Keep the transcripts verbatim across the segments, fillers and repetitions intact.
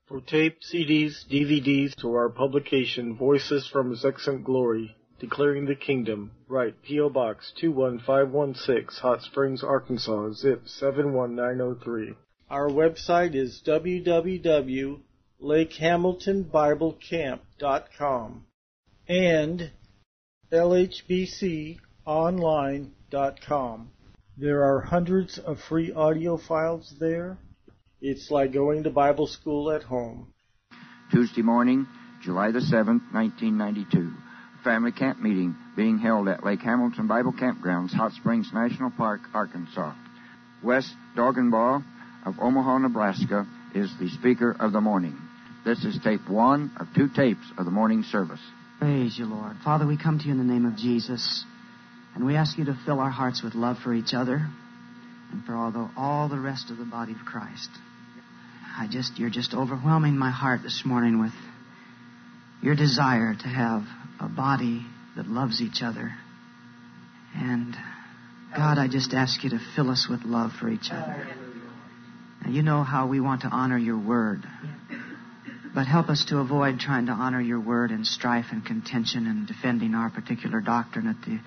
For tape, C Ds, D V Ds, to our publication, Voices from His Excellent Glory, Declaring the Kingdom, write P O Box two one five one six, Hot Springs, Arkansas, zip seven one nine zero three. Our website is w w w dot lake hamilton bible camp dot com and l h b c online dot com. There are hundreds of free audio files there. It's like going to Bible school at home. Tuesday morning, July the seventh, nineteen ninety-two. Family camp meeting being held at Lake Hamilton Bible Campgrounds, Hot Springs National Park, Arkansas. Wes Doggenbaugh of Omaha, Nebraska is the speaker of the morning. This is tape one of two tapes of the morning service. Praise you, Lord. Father, we come to you in the name of Jesus, and we ask you to fill our hearts with love for each other and for all the, all the rest of the body of Christ. I just, you're just overwhelming my heart this morning with your desire to have a body that loves each other. And God, I just ask you to fill us with love for each other. Now, you know how we want to honor your word. But help us to avoid trying to honor your word in strife and contention and defending our particular doctrine at the,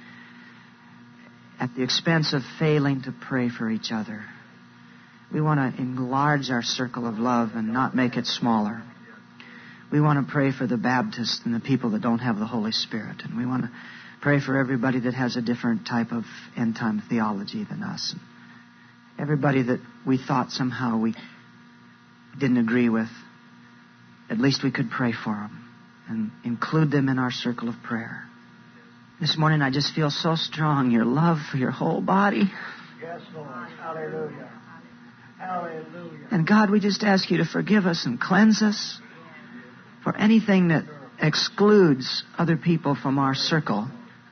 at the expense of failing to pray for each other. We want to enlarge our circle of love and not make it smaller. We want to pray for the Baptists and the people that don't have the Holy Spirit. And we want to pray for everybody that has a different type of end-time theology than us. Everybody that we thought somehow we didn't agree with, at least we could pray for them and include them in our circle of prayer. This morning I just feel so strong, your love for your whole body. Yes, Lord. Hallelujah. Hallelujah. And God, we just ask you to forgive us and cleanse us for anything that excludes other people from our circle.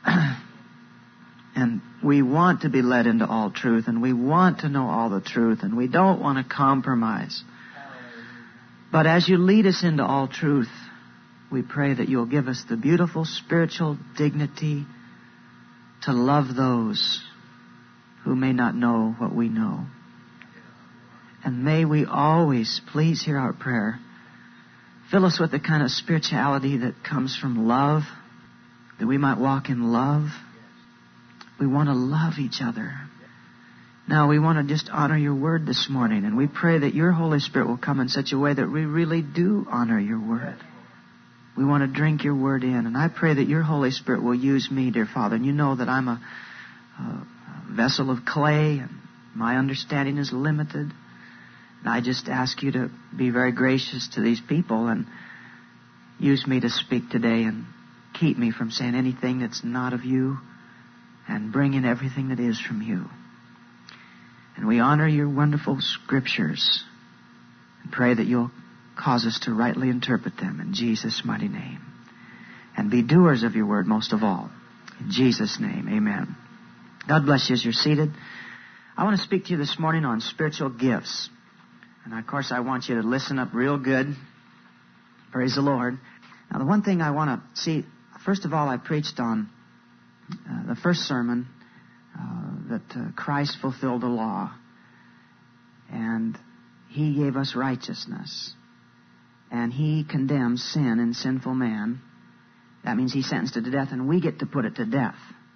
And we want to be led into all truth, and we want to know all the truth, and we don't want to compromise. But as you lead us into all truth, we pray that you'll give us the beautiful spiritual dignity to love those who may not know what we know. And may we always, please hear our prayer, fill us with the kind of spirituality that comes from love, that we might walk in love. We want to love each other. Now, we want to just honor your word this morning, and we pray that your Holy Spirit will come in such a way that we really do honor your word. We want to drink your word in, and I pray that your Holy Spirit will use me, dear Father. And you know that I'm a, a vessel of clay, and my understanding is limited. And I just ask you to be very gracious to these people and use me to speak today and keep me from saying anything that's not of you and bring in everything that is from you. And we honor your wonderful scriptures and pray that you'll cause us to rightly interpret them in Jesus' mighty name. And be doers of your word most of all. In Jesus' name, amen. God bless you as you're seated. I want to speak to you this morning on spiritual gifts. And, of course, I want you to listen up real good. Praise the Lord. Now, the one thing I want to see, first of all, I preached on uh, the first sermon uh, that uh, Christ fulfilled the law. And he gave us righteousness. And he condemns sin and sinful man. That means he sentenced it to death, and we get to put it to death.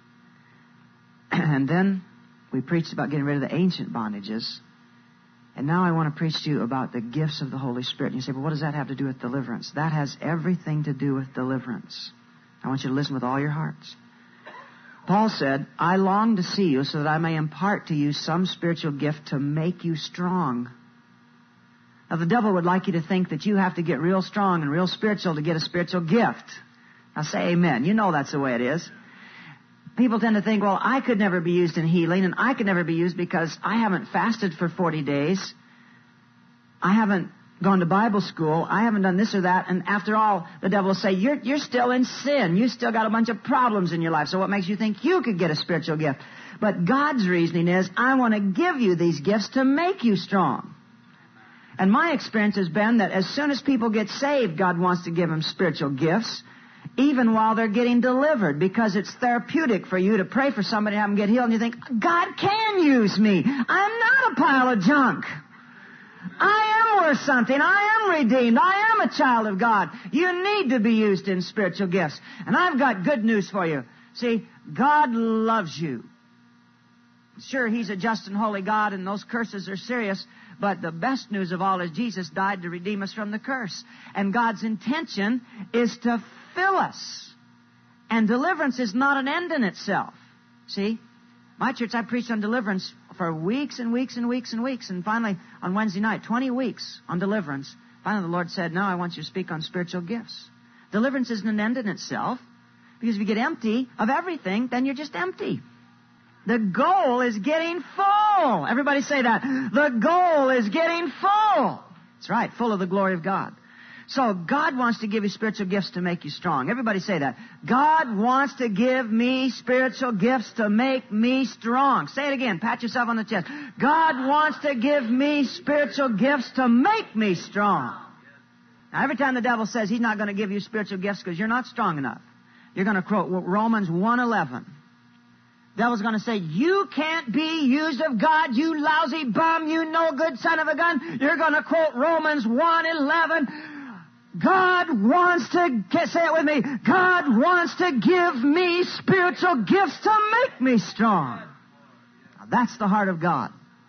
And then we preached about getting rid of the ancient bondages. And now I want to preach to you about the gifts of the Holy Spirit. And you say, well, what does that have to do with deliverance? That has everything to do with deliverance. I want you to listen with all your hearts. Paul said, I long to see you so that I may impart to you some spiritual gift to make you strong. Now, the devil would like you to think that you have to get real strong and real spiritual to get a spiritual gift. Now, say amen. You know that's the way it is. People tend to think, well, I could never be used in healing, and I could never be used because I haven't fasted for forty days. I haven't gone to Bible school. I haven't done this or that. And after all, the devil will say, you're, you're still in sin. You still got a bunch of problems in your life. So what makes you think you could get a spiritual gift? But God's reasoning is, I want to give you these gifts to make you strong. And my experience has been that as soon as people get saved, God wants to give them spiritual gifts, even while they're getting delivered, because it's therapeutic for you to pray for somebody and have them get healed, and you think, God can use me. I'm not a pile of junk. I am am worth something. I am redeemed. I am a child of God. You need to be used in spiritual gifts. And I've got good news for you. See, God loves you. Sure, He's a just and holy God, and those curses are serious, but the best news of all is Jesus died to redeem us from the curse. And God's intention is to fill us. And deliverance is not an end in itself. See, my church, I preached on deliverance for weeks and weeks and weeks and weeks, and finally, on Wednesday night, twenty weeks on deliverance, finally the Lord said, "Now I want you to speak on spiritual gifts." Deliverance isn't an end in itself, because if you get empty of everything, then you're just empty. The goal is getting full. Everybody say that. The goal is getting full. That's right, full of the glory of God. So God wants to give you spiritual gifts to make you strong. Everybody say that. God wants to give me spiritual gifts to make me strong. Say it again. Pat yourself on the chest. God wants to give me spiritual gifts to make me strong. Now, every time the devil says he's not going to give you spiritual gifts because you're not strong enough, you're going to quote Romans one eleven. The devil's going to say, "You can't be used of God, you lousy bum, you no good son of a gun." You're going to quote Romans one eleven. God wants to, say it with me, God wants to give me spiritual gifts to make me strong. Now, that's the heart of God.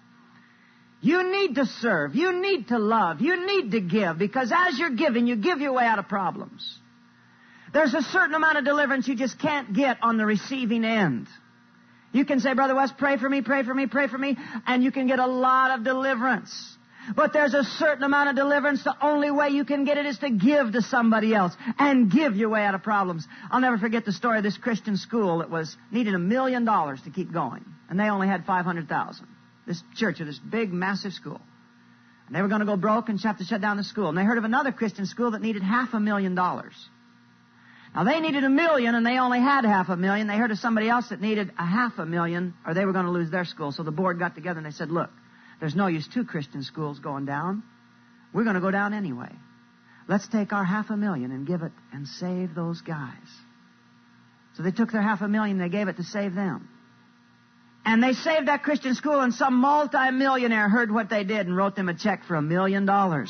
You need to serve. You need to love. You need to give, because as you're giving, you give your way out of problems. There's a certain amount of deliverance you just can't get on the receiving end. You can say, "Brother West, pray for me, pray for me, pray for me," and you can get a lot of deliverance. But there's a certain amount of deliverance. The only way you can get it is to give to somebody else and give your way out of problems. I'll never forget the story of this Christian school that was needed a million dollars to keep going, and they only had five hundred thousand. This church of this big, massive school, and they were going to go broke and have to shut down the school. And they heard of another Christian school that needed half a million dollars. Now they needed a million, and they only had half a million. They heard of somebody else that needed a half a million, or they were going to lose their school. So the board got together and they said, "Look, there's no use two Christian schools going down. We're going to go down anyway. Let's take our half a million and give it and save those guys." So they took their half a million and they gave it to save them. And they saved that Christian school, and some multi-millionaire heard what they did and wrote them a check for a million dollars.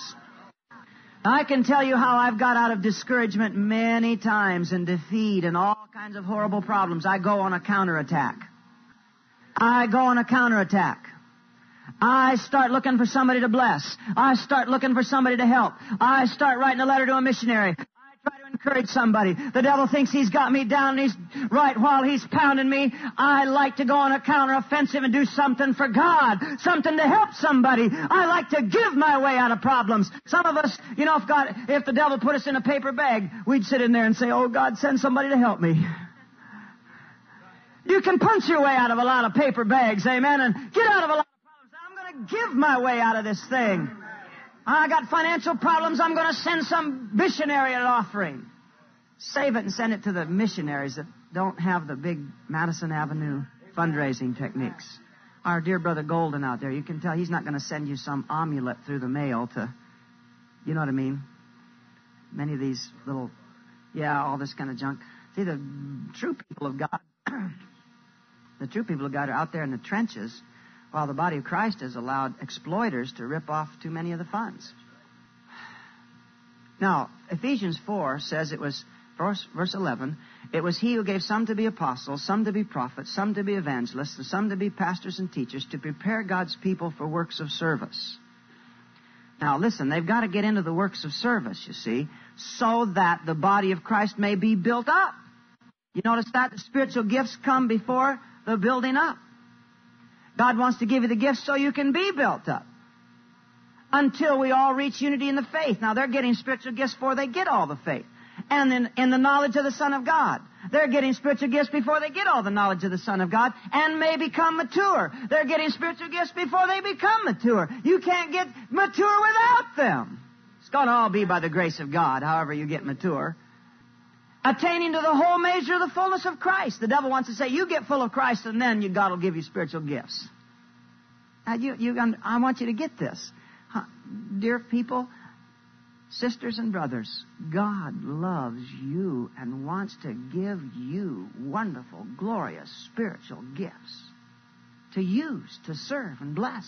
I can tell you how I've got out of discouragement many times and defeat and all kinds of horrible problems. I go on a counterattack. I go on a counterattack. I start looking for somebody to bless. I start looking for somebody to help. I start writing a letter to a missionary. I try to encourage somebody. The devil thinks he's got me down, and he's right while he's pounding me. I like to go on a counteroffensive and do something for God, something to help somebody. I like to give my way out of problems. Some of us, you know, if God, if the devil put us in a paper bag, we'd sit in there and say, "Oh, God, send somebody to help me." You can punch your way out of a lot of paper bags, amen, and get out of a lot. Give my way out of this thing. I got financial problems. I'm going to send some missionary an offering. Save it and send it to the missionaries that don't have the big Madison Avenue fundraising techniques. Our dear brother Golden out there, you can tell he's not going to send you some amulet through the mail to, you know what I mean? Many of these little, yeah, all this kind of junk. See, the true people of God, the true people of God are out there in the trenches, while the body of Christ has allowed exploiters to rip off too many of the funds. Now, Ephesians four says it was, verse, verse eleven, it was He who gave some to be apostles, some to be prophets, some to be evangelists, and some to be pastors and teachers to prepare God's people for works of service. Now, listen, they've got to get into the works of service, you see, so that the body of Christ may be built up. You notice that? The spiritual gifts come before the building up. God wants to give you the gifts so you can be built up until we all reach unity in the faith. Now, they're getting spiritual gifts before they get all the faith. And in, in the knowledge of the Son of God. They're getting spiritual gifts before they get all the knowledge of the Son of God and may become mature. They're getting spiritual gifts before they become mature. You can't get mature without them. It's going to all be by the grace of God, however you get mature. Attaining to the whole measure of the fullness of Christ. The devil wants to say, you get full of Christ and then you, God will give you spiritual gifts. Now, you, you, I want you to get this. Huh, dear people, sisters and brothers, God loves you and wants to give you wonderful, glorious spiritual gifts to use, to serve and bless.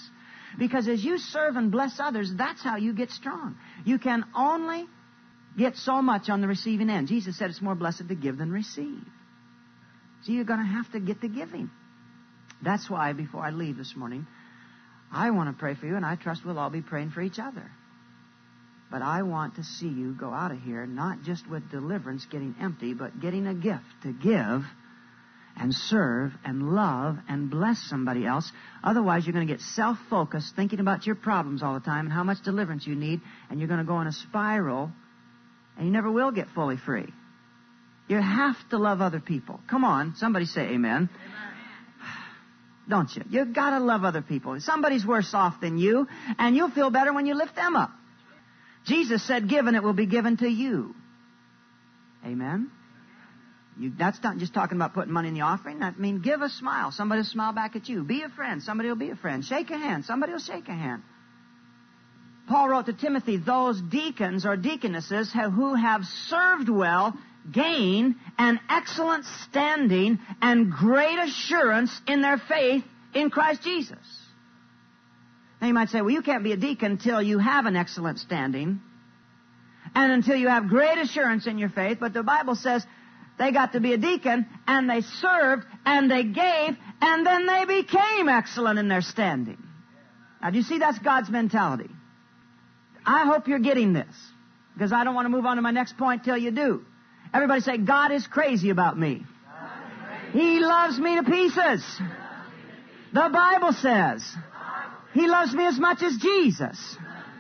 Because as you serve and bless others, that's how you get strong. You can only get so much on the receiving end. Jesus said it's more blessed to give than receive. So you're going to have to get the giving. That's why before I leave this morning, I want to pray for you, and I trust we'll all be praying for each other. But I want to see you go out of here not just with deliverance, getting empty, but getting a gift to give and serve and love and bless somebody else. Otherwise, you're going to get self-focused, thinking about your problems all the time and how much deliverance you need, and you're going to go in a spiral, and you never will get fully free. You have to love other people. Come on, somebody say amen. Amen. Don't you? You've got to love other people. Somebody's worse off than you, and you'll feel better when you lift them up. Jesus said, give and it will be given to you. Amen? You, that's not just talking about putting money in the offering. That means give a smile. Somebody will smile back at you. Be a friend. Somebody will be a friend. Shake a hand. Somebody will shake a hand. Paul wrote to Timothy, those deacons or deaconesses have, who have served well gain an excellent standing and great assurance in their faith in Christ Jesus. Now you might say, well, you can't be a deacon until you have an excellent standing and until you have great assurance in your faith. But the Bible says they got to be a deacon, and they served, and they gave, and then they became excellent in their standing. Now, do you see that's God's mentality? I hope you're getting this, because I don't want to move on to my next point till you do. Everybody say, God is crazy about me. He loves me to pieces. The Bible says He loves me as much as Jesus.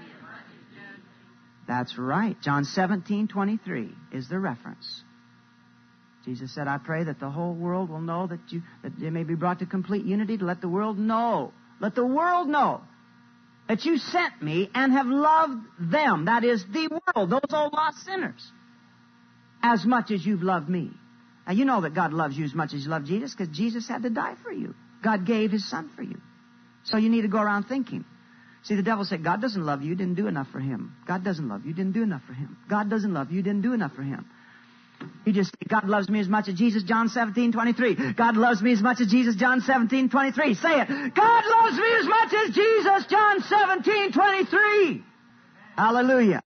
That's right. John seventeen twenty-three is the reference. Jesus said, I pray that the whole world will know that you, that they may be brought to complete unity, to let the world know. Let the world know that you sent me and have loved them. That is the world, those old lost sinners, as much as you've loved me. Now, you know that God loves you as much as you love Jesus, because Jesus had to die for you. God gave His Son for you. So you need to go around thinking. See, the devil said, God doesn't love you, didn't do enough for Him. God doesn't love you, didn't do enough for Him. God doesn't love you, didn't do enough for Him. You just say, God loves me as much as Jesus, John seventeen twenty-three. God loves me as much as Jesus, John seventeen twenty-three. Say it. God loves me as much as Jesus, John seventeen twenty-three. Hallelujah.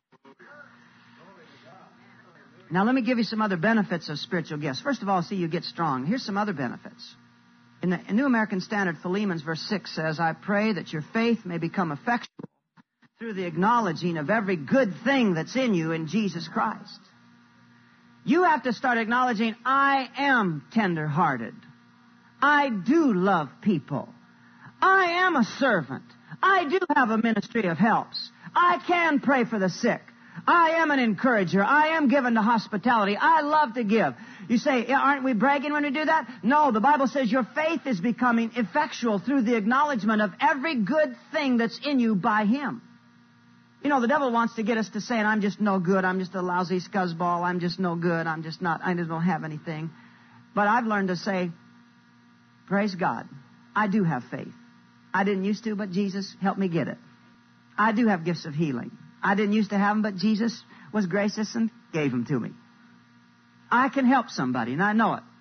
Now, let me give you some other benefits of spiritual gifts. First of all, see, you get strong. Here's some other benefits. In the New American Standard, Philemon verse six says, I pray that your faith may become effectual through the acknowledging of every good thing that's in you in Jesus Christ. You have to start acknowledging, I am tender-hearted. I do love people. I am a servant. I do have a ministry of helps. I can pray for the sick. I am an encourager. I am given to hospitality. I love to give. You say, aren't we bragging when we do that? No, the Bible says your faith is becoming effectual through the acknowledgement of every good thing that's in you by Him. You know, the devil wants to get us to saying, I'm just no good. I'm just a lousy scuzzball. I'm just no good. I'm just not, I just don't have anything. But I've learned to say, praise God, I do have faith. I didn't used to, but Jesus helped me get it. I do have gifts of healing. I didn't used to have them, but Jesus was gracious and gave them to me. I can help somebody, and I know it.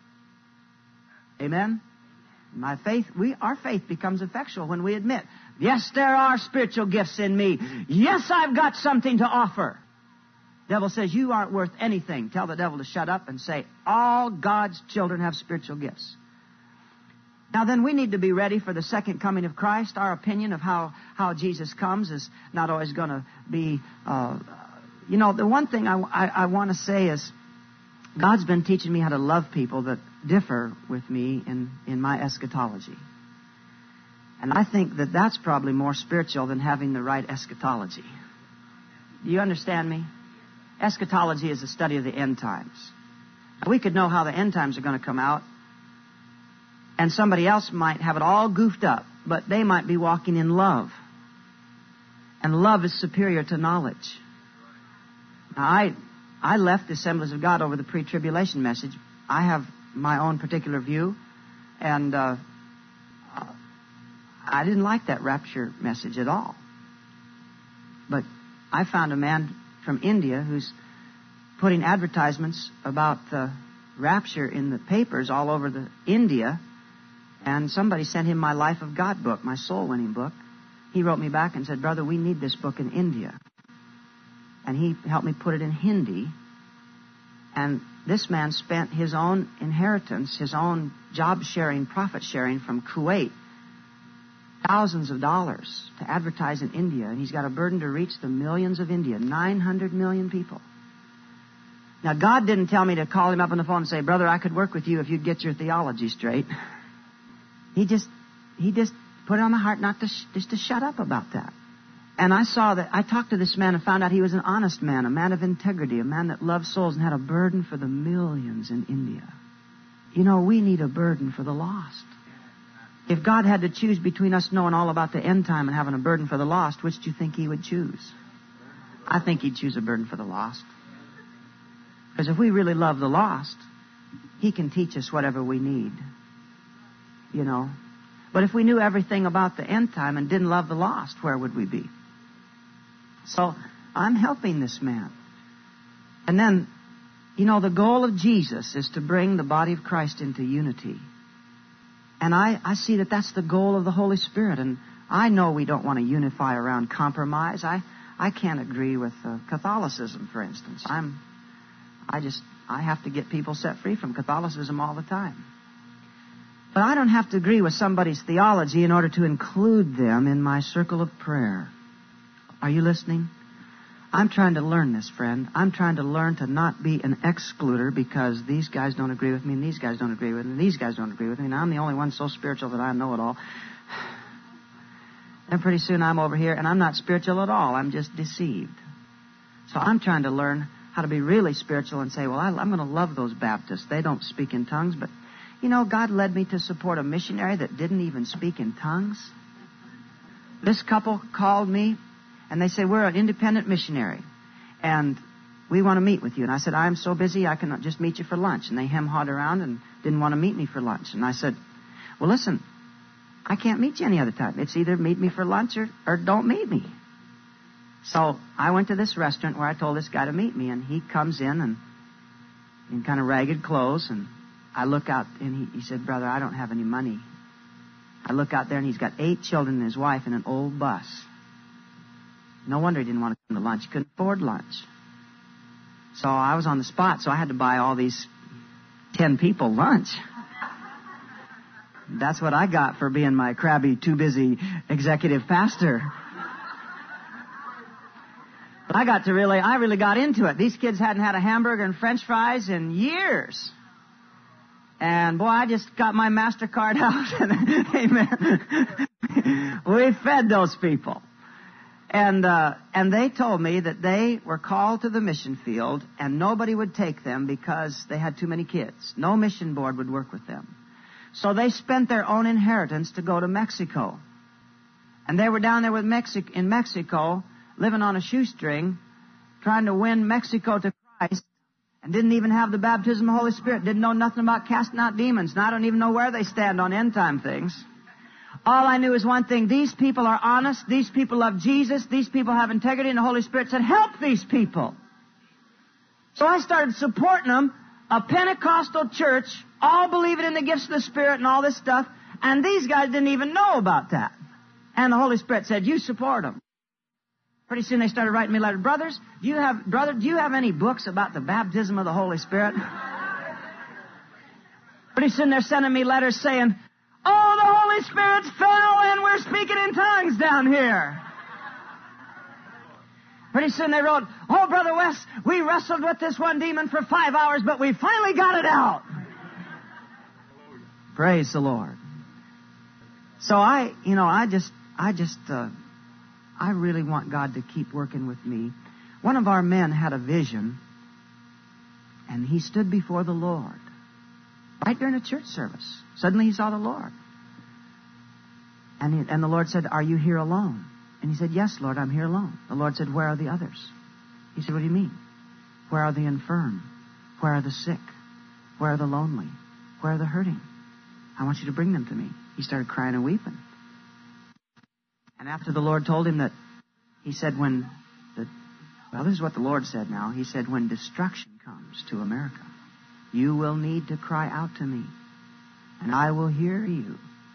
Amen? My faith, we, our faith becomes effectual when we admit, yes, there are spiritual gifts in me. Yes, I've got something to offer. The devil says, you aren't worth anything. Tell the devil to shut up and say, all God's children have spiritual gifts. Now then, we need to be ready for the second coming of Christ. Our opinion of how, how Jesus comes is not always going to be, uh, you know, the one thing I, I, I want to say is, God's been teaching me how to love people that differ with me in, in my eschatology. And I think that that's probably more spiritual than having the right eschatology. Do you understand me? Eschatology is the study of the end times. Now, we could know how the end times are going to come out, and somebody else might have it all goofed up, but they might be walking in love. And love is superior to knowledge. Now, I... I left the Assemblies of God over the pre-tribulation message. I have my own particular view, and uh, I didn't like that rapture message at all. But I found a man from India who's putting advertisements about the rapture in the papers all over the India, and somebody sent him my Life of God book, my soul-winning book, he wrote me back and said, "Brother, we need this book in India." And he helped me put it in Hindi. And this man spent his own inheritance, his own job-sharing, profit-sharing from Kuwait, thousands of dollars to advertise in India. And he's got a burden to reach the millions of India, nine hundred million people. Now, God didn't tell me to call him up on the phone and say, "Brother, I could work with you if you'd get your theology straight." He just, he just put it on my heart not to, sh- just to shut up about that. And I saw that, I talked to this man and found out he was an honest man, a man of integrity, a man that loved souls and had a burden for the millions in India. You know, we need a burden for the lost. If God had to choose between us knowing all about the end time and having a burden for the lost, which do you think he would choose? I think he'd choose a burden for the lost. Because if we really love the lost, he can teach us whatever we need. You know. But if we knew everything about the end time and didn't love the lost, where would we be? So I'm helping this man. And then, you know, the goal of Jesus is to bring the body of Christ into unity. And I, I see that that's the goal of the Holy Spirit. And I know we don't want to unify around compromise. I, I can't agree with uh, Catholicism, for instance. I'm, I just, I have to get people set free from Catholicism all the time. But I don't have to agree with somebody's theology in order to include them in my circle of prayer. Are you listening? I'm trying to learn this, friend. I'm trying to learn to not be an excluder because these guys don't agree with me and these guys don't agree with me and these guys don't agree with me and I'm the only one so spiritual that I know it all. And pretty soon I'm over here and I'm not spiritual at all. I'm just deceived. So I'm trying to learn how to be really spiritual and say, well, I, I'm going to love those Baptists. They don't speak in tongues, but, you know, God led me to support a missionary that didn't even speak in tongues. This couple called me. And they said, we're an independent missionary, and we want to meet with you. And I said, I'm so busy, I can just meet you for lunch. And they hem-hawed around and didn't want to meet me for lunch. And I said, well, listen, I can't meet you any other time. It's either meet me for lunch or, or don't meet me. So I went to this restaurant where I told this guy to meet me, and he comes in and in kind of ragged clothes. And I look out, and he, he said, brother, I don't have any money. I look out there, and he's got eight children and his wife in an old bus. No wonder he didn't want to come to lunch. He couldn't afford lunch. So I was on the spot, so I had to buy all these ten people lunch. That's what I got for being my crabby, too busy executive pastor. But I got to really, I really got into it. These kids hadn't had a hamburger and French fries in years. And boy, I just got my MasterCard out. And amen. We fed those people. And uh, and they told me that they were called to the mission field and nobody would take them because they had too many kids. No mission board would work with them. So they spent their own inheritance to go to Mexico. And they were down there with Mexic- in Mexico, living on a shoestring, trying to win Mexico to Christ, and didn't even have the baptism of the Holy Spirit, didn't know nothing about casting out demons. And I don't even know where they stand on end time things. All I knew is one thing. These people are honest. These people love Jesus. These people have integrity. And the Holy Spirit said, help these people. So I started supporting them. A Pentecostal church, all believing in the gifts of the Spirit and all this stuff. And these guys didn't even know about that. And the Holy Spirit said, you support them. Pretty soon they started writing me letters. Brothers, do you have, brother, do you have any books about the baptism of the Holy Spirit? Pretty soon they're sending me letters saying, oh, the Holy Spirit's fell and we're speaking in tongues down here. Pretty soon they wrote, oh, Brother Wes, we wrestled with this one demon for five hours, but we finally got it out. Praise the Lord. So I, you know, I just, I just, uh, I really want God to keep working with me. One of our men had a vision, and he stood before the Lord. Right during a church service. Suddenly he saw the Lord. And, he, and the Lord said, are you here alone? And he said, yes, Lord, I'm here alone. The Lord said, where are the others? He said, what do you mean? Where are the infirm? Where are the sick? Where are the lonely? Where are the hurting? I want you to bring them to me. He started crying and weeping. And after the Lord told him that, he said when, the, well, this is what the Lord said now. He said, when destruction comes to America, you will need to cry out to me, and I will hear you,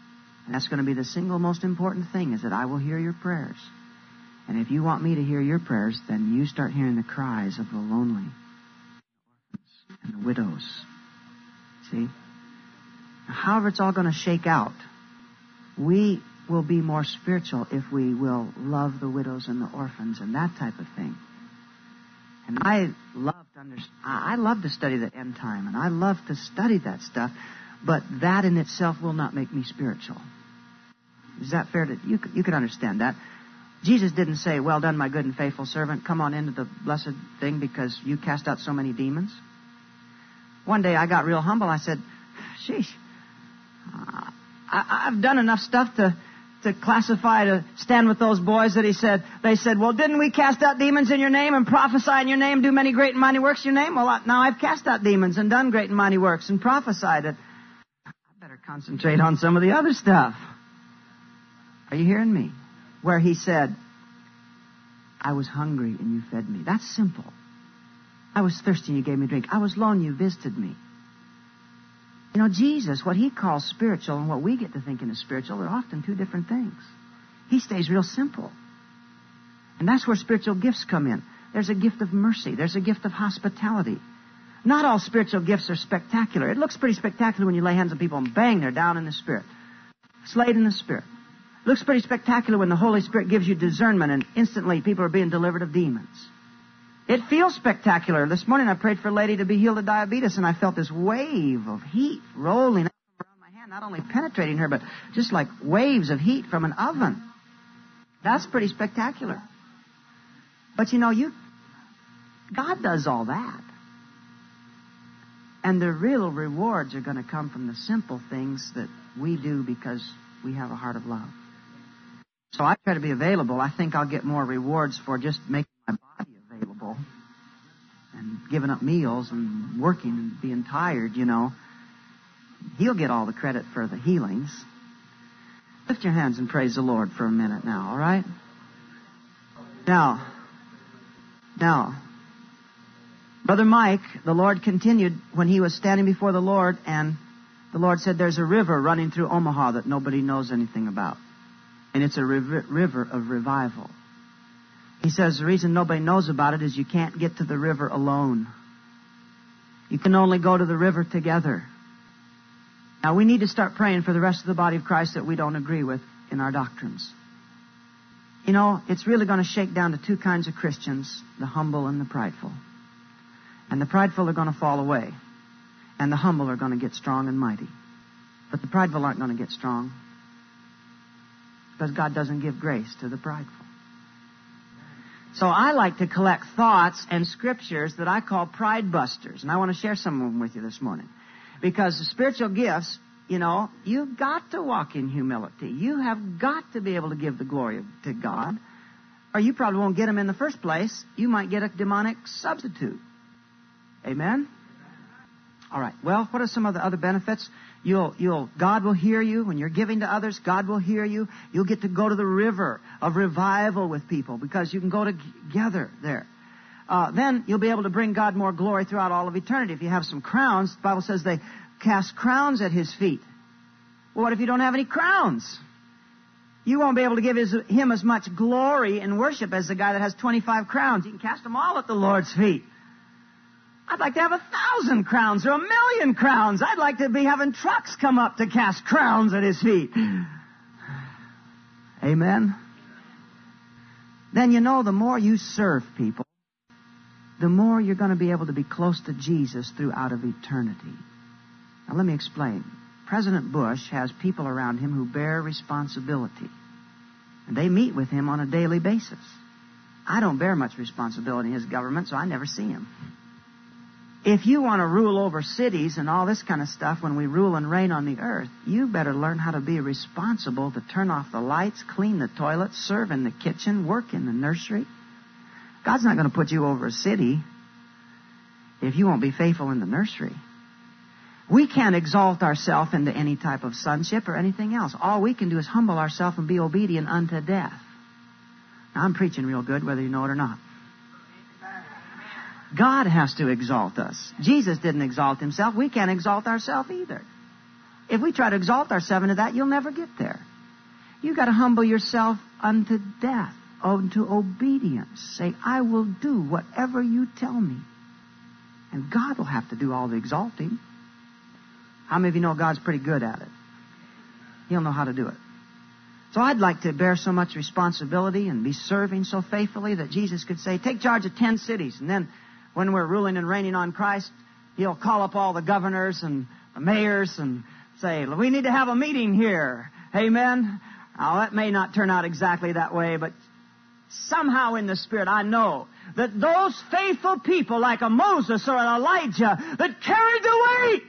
And that's going to be the single most important thing, is that I will hear your prayers. And if you want me to hear your prayers, then you start hearing the cries of the lonely, and the widows. See? However it's all going to shake out, we will be more spiritual if we will love the widows and the orphans and that type of thing. And I love to understand, I love to study the end time, and I love to study that stuff, but that in itself will not make me spiritual. Is that fair? To you? You could understand that. Jesus didn't say, "Well done, my good and faithful servant. Come on into the blessed thing because you cast out so many demons." One day I got real humble. I said, "Sheesh, uh, I, I've done enough stuff to to classify, to stand with those boys that he said." They said, "Well, didn't we cast out demons in your name and prophesy in your name, do many great and mighty works in your name?" Well, now I've cast out demons and done great and mighty works and prophesied it. I better concentrate on some of the other stuff. Are you hearing me? Where he said, "I was hungry and you fed me." That's simple. "I was thirsty and you gave me drink. I was lone, you visited me." You know, Jesus, what he calls spiritual and what we get to thinking is spiritual are often two different things. He stays real simple. And that's where spiritual gifts come in. There's a gift of mercy. There's a gift of hospitality. Not all spiritual gifts are spectacular. It looks pretty spectacular when you lay hands on people and bang, they're down in the Spirit. Slayed in the Spirit. It looks pretty spectacular when the Holy Spirit gives you discernment and instantly people are being delivered of demons. It feels spectacular. This morning I prayed for a lady to be healed of diabetes, and I felt this wave of heat rolling up around my hand, not only penetrating her, but just like waves of heat from an oven. That's pretty spectacular. But you know, you God does all that. And the real rewards are going to come from the simple things that we do because we have a heart of love. So I try to be available. I think I'll get more rewards for just making my body available and giving up meals and working and being tired, you know. He'll get all the credit for the healings. Lift your hands and praise the Lord for a minute now, all right? Now, now, Brother Mike, the Lord continued when he was standing before the Lord, and the Lord said there's a river running through Omaha that nobody knows anything about. And it's a river, river of revival. He says the reason nobody knows about it is you can't get to the river alone. You can only go to the river together. Now, we need to start praying for the rest of the body of Christ that we don't agree with in our doctrines. You know, it's really going to shake down to two kinds of Christians, the humble and the prideful. And the prideful are going to fall away. And the humble are going to get strong and mighty. But the prideful aren't going to get strong. Because God doesn't give grace to the prideful. So I like to collect thoughts and scriptures that I call pride busters. And I want to share some of them with you this morning. Because the spiritual gifts, you know, you've got to walk in humility. You have got to be able to give the glory to God. Or you probably won't get them in the first place. You might get a demonic substitute. Amen? All right. Well, what are some of the other benefits? You'll, you'll, God will hear you. When you're giving to others, God will hear you. You'll get to go to the river of revival with people because you can go together there. Uh, then you'll be able to bring God more glory throughout all of eternity. If you have some crowns, the Bible says they cast crowns at His feet. Well, what if you don't have any crowns? You won't be able to give his, Him as much glory and worship as the guy that has twenty-five crowns. You can cast them all at the Lord's feet. I'd like to have a thousand crowns or a million crowns. I'd like to be having trucks come up to cast crowns at His feet. Amen? Then you know the more you serve people, the more you're going to be able to be close to Jesus throughout of eternity. Now let me explain. President Bush has people around him who bear responsibility. And they meet with him on a daily basis. I don't bear much responsibility in his government, so I never see him. If you want to rule over cities and all this kind of stuff when we rule and reign on the earth, you better learn how to be responsible to turn off the lights, clean the toilets, serve in the kitchen, work in the nursery. God's not going to put you over a city if you won't be faithful in the nursery. We can't exalt ourselves into any type of sonship or anything else. All we can do is humble ourselves and be obedient unto death. Now, I'm preaching real good, whether you know it or not. God has to exalt us. Jesus didn't exalt Himself. We can't exalt ourselves either. If we try to exalt ourselves into that, you'll never get there. You've got to humble yourself unto death, unto obedience. Say, I will do whatever you tell me. And God will have to do all the exalting. How many of you know God's pretty good at it? He'll know how to do it. So I'd like to bear so much responsibility and be serving so faithfully that Jesus could say, take charge of ten cities. And then when we're ruling and reigning on Christ, He'll call up all the governors and the mayors and say, we need to have a meeting here. Amen? Now, that may not turn out exactly that way, but somehow in the Spirit I know that those faithful people like a Moses or an Elijah that carried the weight,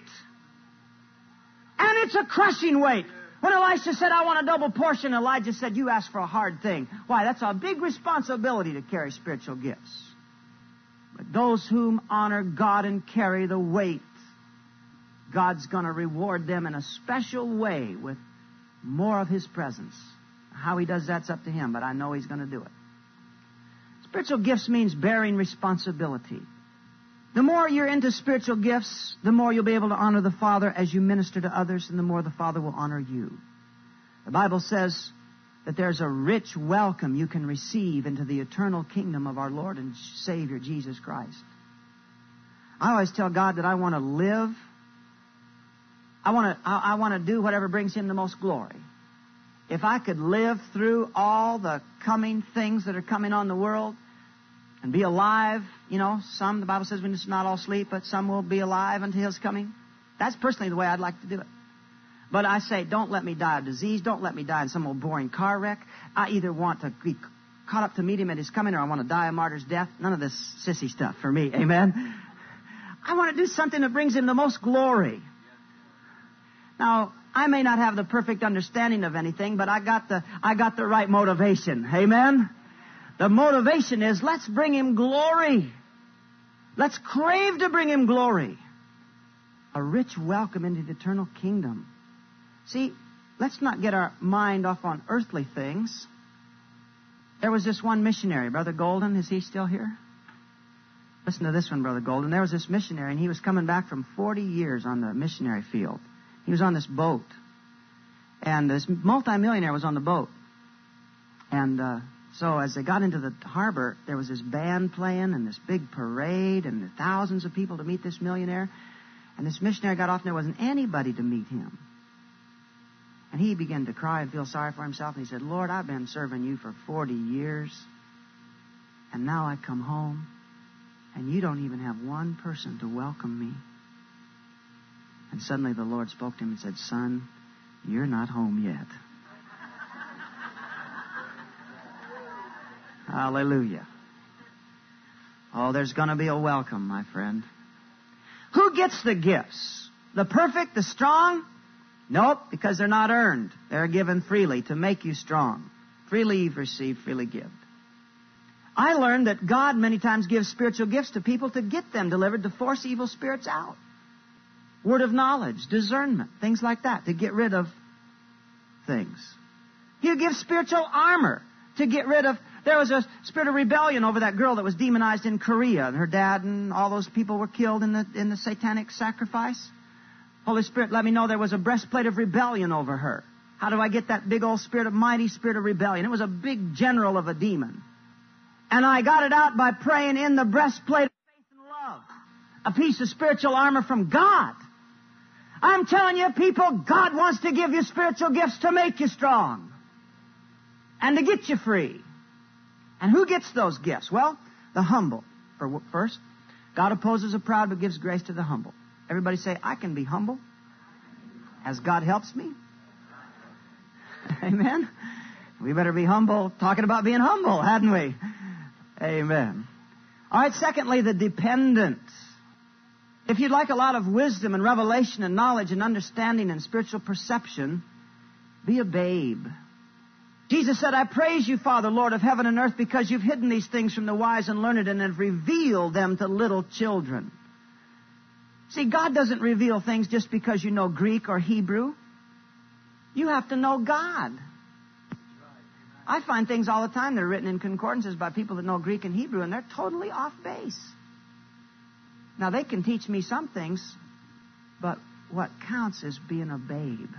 and it's a crushing weight. When Elisha said, I want a double portion, Elijah said, you ask for a hard thing. Why? That's a big responsibility to carry spiritual gifts. But those whom honor God and carry the weight, God's going to reward them in a special way with more of His presence. How He does that's up to Him, but I know He's going to do it. Spiritual gifts means bearing responsibility. The more you're into spiritual gifts, the more you'll be able to honor the Father as you minister to others, and the more the Father will honor you. The Bible says that there's a rich welcome you can receive into the eternal kingdom of our Lord and Savior Jesus Christ. I always tell God that I want to live. I want to, I, I want to do whatever brings Him the most glory. If I could live through all the coming things that are coming on the world and be alive, you know, some, the Bible says, when it's not all sleep, but some will be alive until His coming. That's personally the way I'd like to do it. But I say, don't let me die of disease. Don't let me die in some old boring car wreck. I either want to be caught up to meet Him at His coming, or I want to die a martyr's death. None of this sissy stuff for me. Amen? I want to do something that brings Him the most glory. Now, I may not have the perfect understanding of anything, but I got the, I got the right motivation. Amen? The motivation is, let's bring Him glory. Let's crave to bring Him glory. A rich welcome into the eternal kingdom. See, let's not get our mind off on earthly things. There was this one missionary, Brother Golden. Is he still here? Listen to this one, Brother Golden. There was this missionary, and he was coming back from forty years on the missionary field. He was on this boat. And this multimillionaire was on the boat. And uh, so as they got into the harbor, there was this band playing and this big parade and thousands of people to meet this millionaire. And this missionary got off, and there wasn't anybody to meet him. And he began to cry and feel sorry for himself. And he said, Lord, I've been serving you for forty years. And now I come home, and you don't even have one person to welcome me. And suddenly the Lord spoke to him and said, son, you're not home yet. Hallelujah. Oh, there's going to be a welcome, my friend. Who gets the gifts? The perfect, the strong? Nope, because they're not earned. They're given freely to make you strong. Freely you've received, freely give. I learned that God many times gives spiritual gifts to people to get them delivered to force evil spirits out. Word of knowledge, discernment, things like that, to get rid of things. He'll give spiritual armor to get rid of... There was a spirit of rebellion over that girl that was demonized in Korea, and her dad and all those people were killed in the in the satanic sacrifice. Holy Spirit let me know there was a breastplate of rebellion over her. How do I get that big old spirit of mighty spirit of rebellion? It was a big general of a demon. And I got it out by praying in the breastplate of faith and love. A piece of spiritual armor from God. I'm telling you, people, God wants to give you spiritual gifts to make you strong. And to get you free. And who gets those gifts? Well, the humble. For first, God opposes the proud but gives grace to the humble. Everybody say, I can be humble as God helps me. Amen. We better be humble, talking about being humble, hadn't we? Amen. All right, secondly, the dependent. If you'd like a lot of wisdom and revelation and knowledge and understanding and spiritual perception, be a babe. Jesus said, I praise you, Father, Lord of heaven and earth, because you've hidden these things from the wise and learned and have revealed them to little children. See, God doesn't reveal things just because you know Greek or Hebrew. You have to know God. I find things all the time that are written in concordances by people that know Greek and Hebrew, and they're totally off base. Now, they can teach me some things, but what counts is being a babe.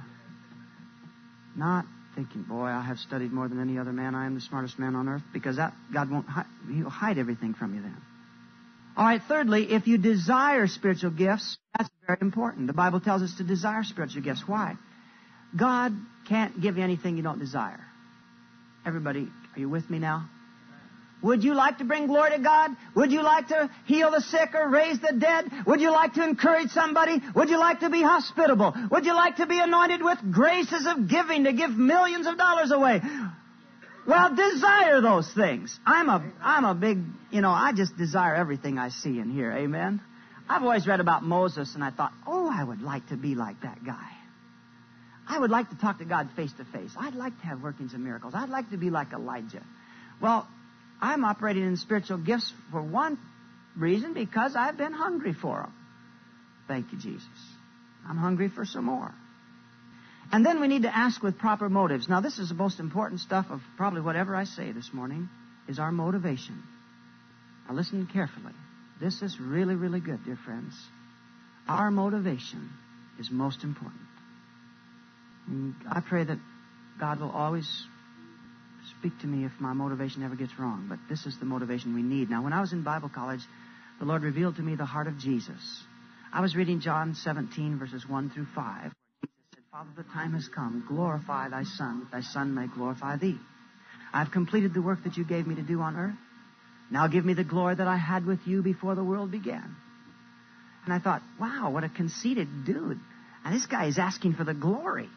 Not thinking, boy, I have studied more than any other man. I am the smartest man on earth. Because that God won't hide, He'll hide everything from you then. All right, thirdly, if you desire spiritual gifts, that's very important. The Bible tells us to desire spiritual gifts. Why? God can't give you anything you don't desire. Everybody, are you with me now? Would you like to bring glory to God? Would you like to heal the sick or raise the dead? Would you like to encourage somebody? Would you like to be hospitable? Would you like to be anointed with graces of giving to give millions of dollars away? Well, desire those things. I'm a, I'm a big, you know, I just desire everything I see and hear. Amen? I've always read about Moses, and I thought, oh, I would like to be like that guy. I would like to talk to God face to face. I'd like to have workings of miracles. I'd like to be like Elijah. Well, I'm operating in spiritual gifts for one reason, because I've been hungry for them. Thank you, Jesus. I'm hungry for some more. And then we need to ask with proper motives. Now, this is the most important stuff of probably whatever I say this morning, is our motivation. Now, listen carefully. This is really, really good, dear friends. Our motivation is most important. And I pray that God will always speak to me if my motivation ever gets wrong. But this is the motivation we need. Now, when I was in Bible college, the Lord revealed to me the heart of Jesus. I was reading John seventeen, verses one through five. Where Jesus said, Father, the time has come. Glorify thy Son, that thy Son may glorify thee. I've completed the work that you gave me to do on earth. Now give me the glory that I had with you before the world began. And I thought, wow, what a conceited dude. And this guy is asking for the glory.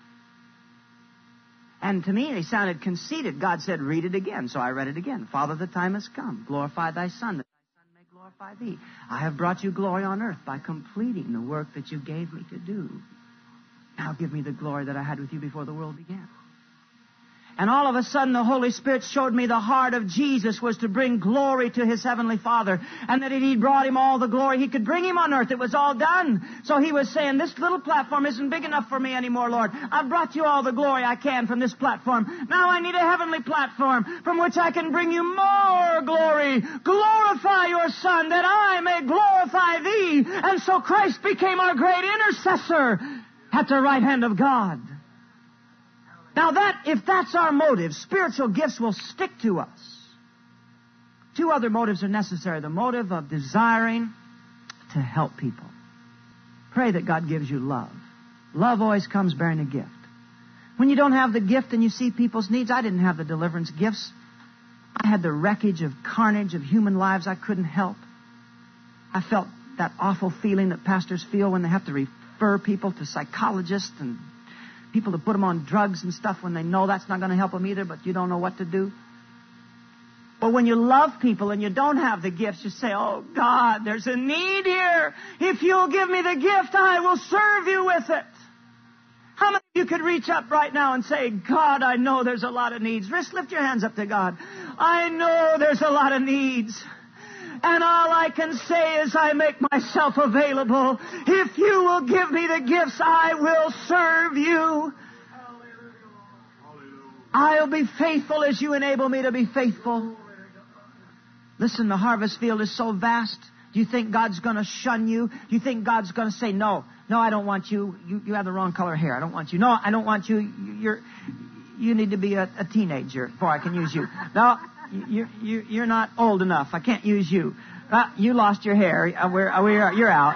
And to me, he sounded conceited. God said, read it again. So I read it again. Father, the time has come. Glorify thy Son, that thy Son may glorify thee. I have brought you glory on earth by completing the work that you gave me to do. Now give me the glory that I had with you before the world began. And all of a sudden, the Holy Spirit showed me the heart of Jesus was to bring glory to His Heavenly Father. And that He brought Him all the glory He could bring Him on earth. It was all done. So He was saying, this little platform isn't big enough for me anymore, Lord. I've brought you all the glory I can from this platform. Now I need a heavenly platform from which I can bring you more glory. Glorify your Son, that I may glorify Thee. And so Christ became our great intercessor at the right hand of God. Now that, if that's our motive, spiritual gifts will stick to us. Two other motives are necessary. The motive of desiring to help people. Pray that God gives you love. Love always comes bearing a gift. When you don't have the gift and you see people's needs, I didn't have the deliverance gifts. I had the wreckage of carnage of human lives I couldn't help. I felt that awful feeling that pastors feel when they have to refer people to psychologists and people to put them on drugs and stuff when they know that's not going to help them either, but you don't know what to do. But when you love people and you don't have the gifts, you say, oh, God, there's a need here. If you'll give me the gift, I will serve you with it. How many of you could reach up right now and say, God, I know there's a lot of needs. Just lift your hands up to God. I know there's a lot of needs. And all I can say is I make myself available. If you will give me the gifts, I will serve you. I'll be faithful as you enable me to be faithful. Listen, the harvest field is so vast. Do you think God's going to shun you? Do you think God's going to say, no, no, I don't want you. You, you have the wrong color hair. I don't want you. No, I don't want you. You're, you need to be a, a teenager before I can use you. No. You, you, you're not old enough. I can't use you. Uh, you lost your hair. Uh, we're, uh, we're, you're out.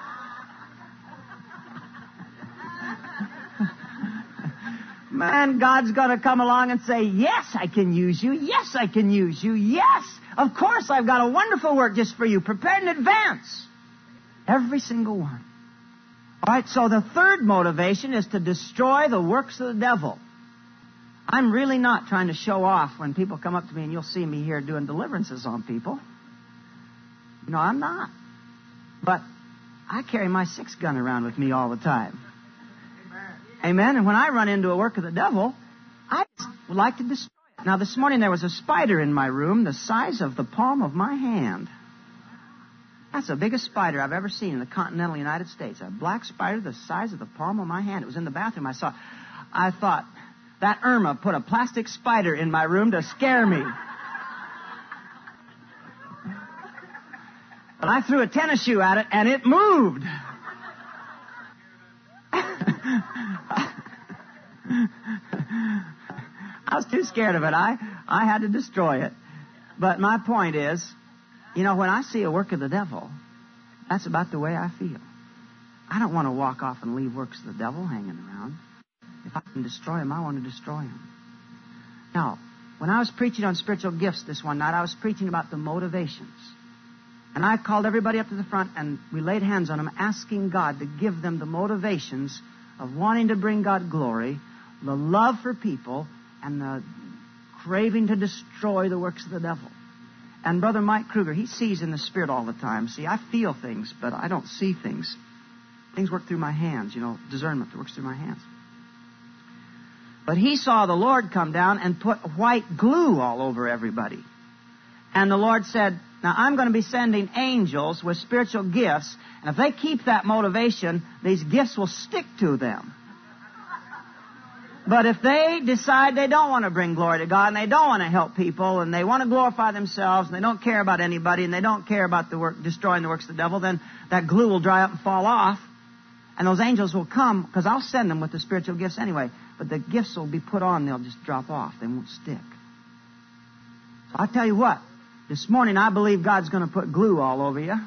Man, God's going to come along and say, yes, I can use you. Yes, I can use you. Yes, of course, I've got a wonderful work just for you. Prepared in advance. Every single one. All right, so the third motivation is to destroy the works of the devil. I'm really not trying to show off when people come up to me, and you'll see me here doing deliverances on people. No, I'm not. But I carry my six gun around with me all the time. Amen. Amen. And when I run into a work of the devil, I just would like to destroy it. Now, this morning there was a spider in my room the size of the palm of my hand. That's the biggest spider I've ever seen in the continental United States. A black spider the size of the palm of my hand. It was in the bathroom. I saw. I thought, that Irma put a plastic spider in my room to scare me. But I threw a tennis shoe at it, and it moved. I was too scared of it. I, I had to destroy it. But my point is, you know, when I see a work of the devil, that's about the way I feel. I don't want to walk off and leave works of the devil hanging around. If I can destroy him, I want to destroy him. Now, when I was preaching on spiritual gifts this one night, I was preaching about the motivations. And I called everybody up to the front, and we laid hands on them, asking God to give them the motivations of wanting to bring God glory, the love for people, and the craving to destroy the works of the devil. And Brother Mike Kruger, he sees in the Spirit all the time. See, I feel things, but I don't see things. Things work through my hands, you know, discernment that works through my hands. But he saw the Lord come down and put white glue all over everybody. And the Lord said, now I'm going to be sending angels with spiritual gifts, and if they keep that motivation, these gifts will stick to them. But if they decide they don't want to bring glory to God, and they don't want to help people, and they want to glorify themselves, and they don't care about anybody, and they don't care about the work, destroying the works of the devil, then that glue will dry up and fall off, and those angels will come, because I'll send them with the spiritual gifts anyway, but the gifts will be put on, they'll just drop off, they won't stick. So I'll tell you what, this morning I believe God's going to put glue all over you,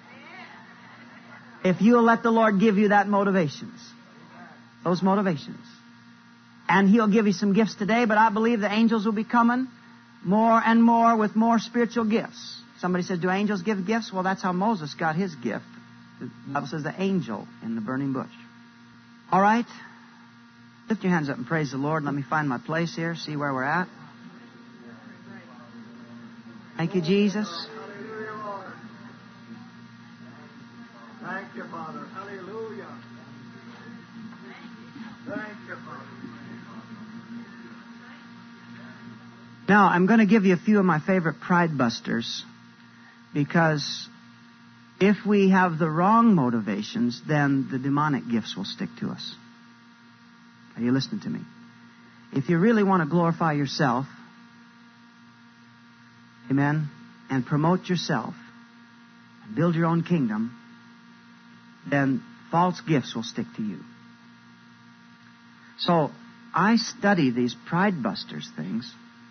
if you'll let the Lord give you that motivations, those motivations. And He'll give you some gifts today, but I believe the angels will be coming more and more with more spiritual gifts. Somebody says, do angels give gifts? Well, that's how Moses got his gift. The Bible says the angel in the burning bush. All right? Lift your hands up and praise the Lord. Let me find my place here, see where we're at. Thank you, Jesus. Thank you, Father. Hallelujah. Thank you, Father. Now, I'm going to give you a few of my favorite pride busters, because if we have the wrong motivations, then the demonic gifts will stick to us. Are you listening to me? If you really want to glorify yourself, amen, and promote yourself, and build your own kingdom, then false gifts will stick to you. So, I study these pride busters things.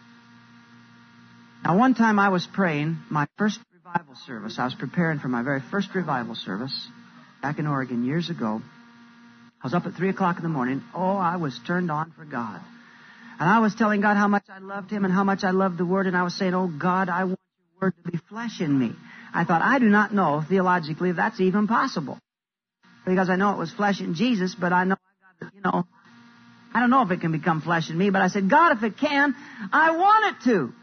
Now, one time I was praying my first revival service. I was preparing for my very first revival service back in Oregon years ago. I was up at three o'clock in the morning. Oh, I was turned on for God. And I was telling God how much I loved Him and how much I loved the Word. And I was saying, oh, God, I want your Word to be flesh in me. I thought, I do not know theologically if that's even possible. Because I know it was flesh in Jesus, but I know I got to, you know, I don't know if it can become flesh in me. But I said, God, if it can, I want it to.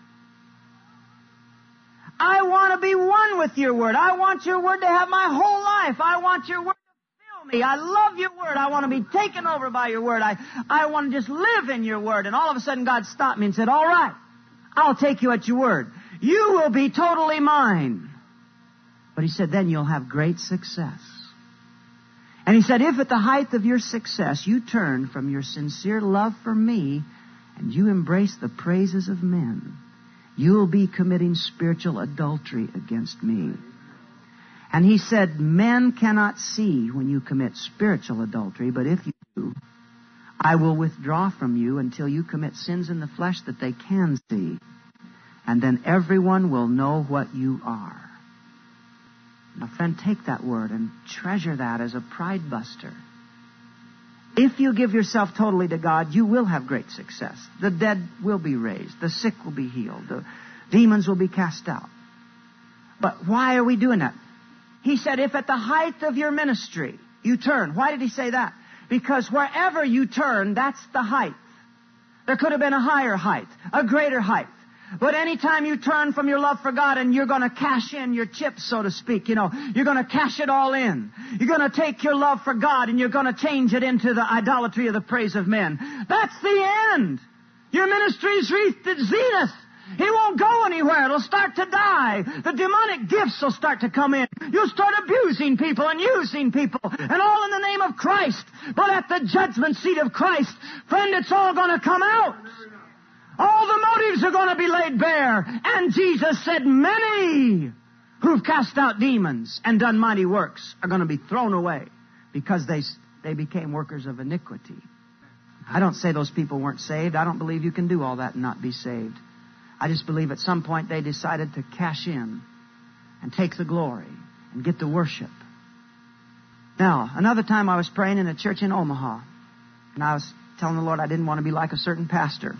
I want to be one with your Word. I want your Word to have my whole life. I want your Word to fill me. I love your Word. I want to be taken over by your Word. I, I want to just live in your Word. And all of a sudden God stopped me and said, all right, I'll take you at your word. You will be totally mine. But He said, then you'll have great success. And He said, if at the height of your success you turn from your sincere love for me and you embrace the praises of men, you'll be committing spiritual adultery against me. And He said, men cannot see when you commit spiritual adultery, but if you do, I will withdraw from you until you commit sins in the flesh that they can see. And then everyone will know what you are. Now, friend, take that word and treasure that as a pride buster. If you give yourself totally to God, you will have great success. The dead will be raised. The sick will be healed. The demons will be cast out. But why are we doing that? He said, if at the height of your ministry you turn. Why did He say that? Because wherever you turn, that's the height. There could have been a higher height, a greater height. But anytime you turn from your love for God and you're going to cash in your chips, so to speak, you know, you're going to cash it all in. You're going to take your love for God and you're going to change it into the idolatry of the praise of men. That's the end. Your ministry's reached its zenith. He won't go anywhere. It'll start to die. The demonic gifts will start to come in. You'll start abusing people and using people, and all in the name of Christ. But at the judgment seat of Christ, friend, it's all going to come out. All the motives are going to be laid bare. And Jesus said, many who've cast out demons and done mighty works are going to be thrown away because they, they became workers of iniquity. I don't say those people weren't saved. I don't believe you can do all that and not be saved. I just believe at some point they decided to cash in and take the glory and get the worship. Now, another time I was praying in a church in Omaha, and I was telling the Lord I didn't want to be like a certain pastor.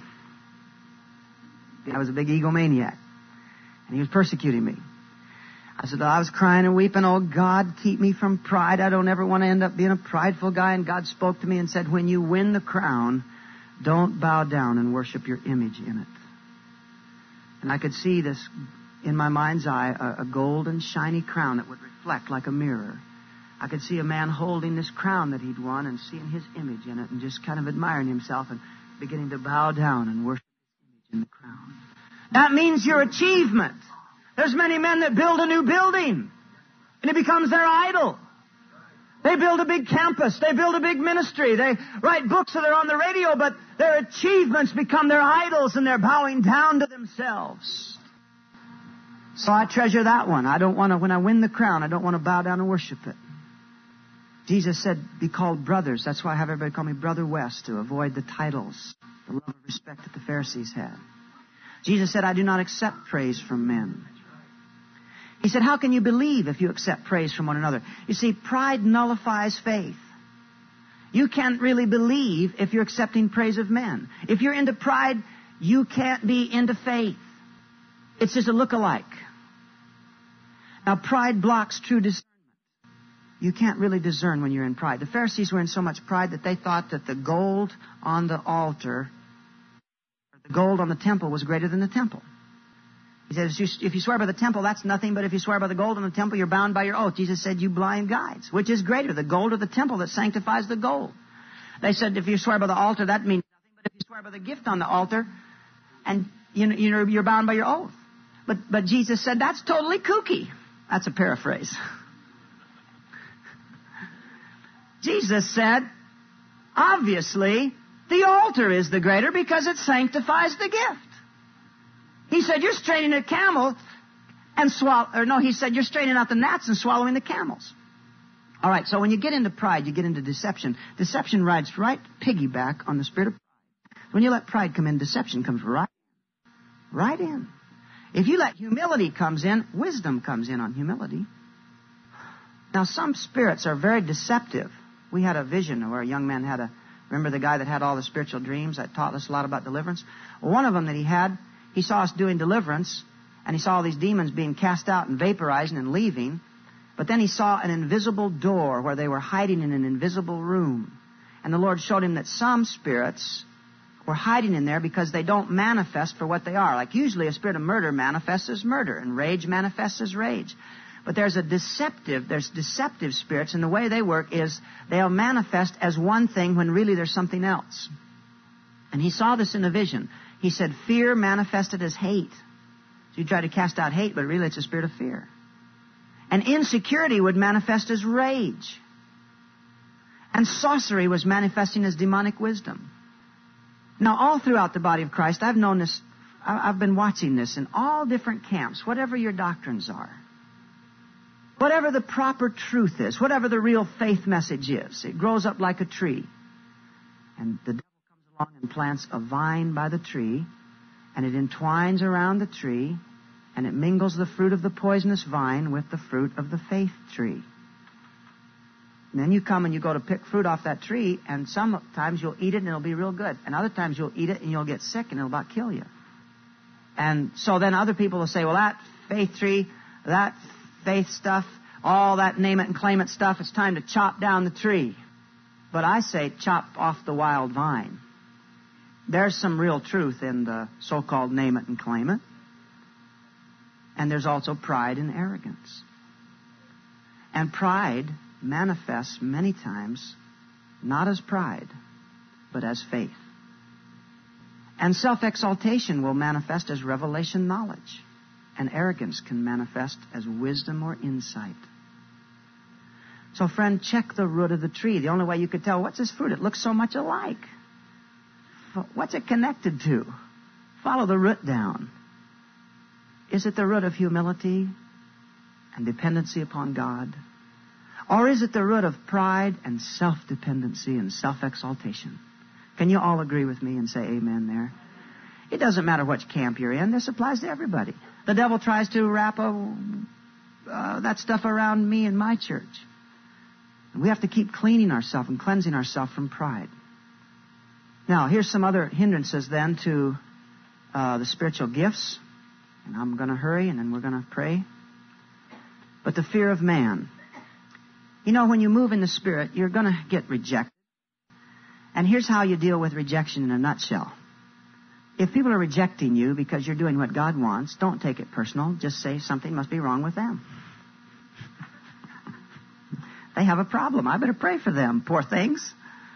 I was a big egomaniac, and he was persecuting me. I said, I was crying and weeping, oh, God, keep me from pride. I don't ever want to end up being a prideful guy. And God spoke to me and said, when you win the crown, don't bow down and worship your image in it. And I could see this in my mind's eye, a, a golden, shiny crown that would reflect like a mirror. I could see a man holding this crown that he'd won and seeing his image in it and just kind of admiring himself and beginning to bow down and worship his image in the crown. That means your achievement. There's many men that build a new building, and it becomes their idol. They build a big campus. They build a big ministry. They write books that are on the radio, but their achievements become their idols, and they're bowing down to themselves. So I treasure that one. I don't want to, when I win the crown, I don't want to bow down and worship it. Jesus said, be called brothers. That's why I have everybody call me Brother West, to avoid the titles, the love and respect that the Pharisees had. Jesus said, I do not accept praise from men. He said, how can you believe if you accept praise from one another? You see, pride nullifies faith. You can't really believe if you're accepting praise of men. If you're into pride, you can't be into faith. It's just a look-alike. Now, pride blocks true discernment. You can't really discern when you're in pride. The Pharisees were in so much pride that they thought that the gold on the altar, or the gold on the temple, was greater than the temple. He says, if you swear by the temple, that's nothing, but if you swear by the gold on the temple, you're bound by your oath. Jesus said, you blind guides. Which is greater, the gold or the temple that sanctifies the gold? They said, if you swear by the altar, that means nothing, but if you swear by the gift on the altar, and you know, you're, you're bound by your oath. But, but Jesus said, that's totally kooky. That's a paraphrase. Jesus said, obviously, the altar is the greater because it sanctifies the gift. He said, you're straining a camel and swallow, or no, he said, you're straining out the gnats and swallowing the camels. All right, so when you get into pride, you get into deception. Deception rides right piggyback on the spirit of pride. When you let pride come in, deception comes right, right in. If you let humility comes in, wisdom comes in on humility. Now, some spirits are very deceptive. We had a vision where a young man had a, remember the guy that had all the spiritual dreams that taught us a lot about deliverance? Well, one of them that he had, he saw us doing deliverance, and he saw all these demons being cast out and vaporizing and leaving. But then he saw an invisible door where they were hiding in an invisible room. And the Lord showed him that some spirits were hiding in there because they don't manifest for what they are. Like usually a spirit of murder manifests as murder, and rage manifests as rage. But there's a deceptive, there's deceptive spirits, and the way they work is they'll manifest as one thing when really there's something else. And he saw this in a vision. He said, fear manifested as hate. So you try to cast out hate, but really it's a spirit of fear. And insecurity would manifest as rage. And sorcery was manifesting as demonic wisdom. Now, all throughout the body of Christ, I've known this, I've been watching this in all different camps, whatever your doctrines are. Whatever the proper truth is, whatever the real faith message is, it grows up like a tree. And the devil comes along and plants a vine by the tree, and it entwines around the tree, and it mingles the fruit of the poisonous vine with the fruit of the faith tree. And then you come and you go to pick fruit off that tree, and sometimes you'll eat it and it'll be real good. And other times you'll eat it and you'll get sick and it'll about kill you. And so then other people will say, well, that faith tree, that faith stuff, all that name it and claim it stuff, it's time to chop down the tree. But I say chop off the wild vine. There's some real truth in the so-called name it and claim it. And there's also pride and arrogance. And pride manifests many times not as pride, but as faith. And self-exaltation will manifest as revelation knowledge. And arrogance can manifest as wisdom or insight. So, friend, check the root of the tree. The only way you could tell, what's this fruit? It looks so much alike. What's it connected to? Follow the root down. Is it the root of humility and dependency upon God? Or is it the root of pride and self-dependency and self-exaltation? Can you all agree with me and say amen there? It doesn't matter which camp you're in. This applies to everybody. The devil tries to wrap a, uh, that stuff around me and my church. And we have to keep cleaning ourselves and cleansing ourselves from pride. Now, here's some other hindrances then to uh, the spiritual gifts. And I'm going to hurry and then we're going to pray. But the fear of man. You know, when you move in the Spirit, you're going to get rejected. And here's how you deal with rejection in a nutshell. If people are rejecting you because you're doing what God wants, don't take it personal. Just say something must be wrong with them. They have a problem. I better pray for them, poor things.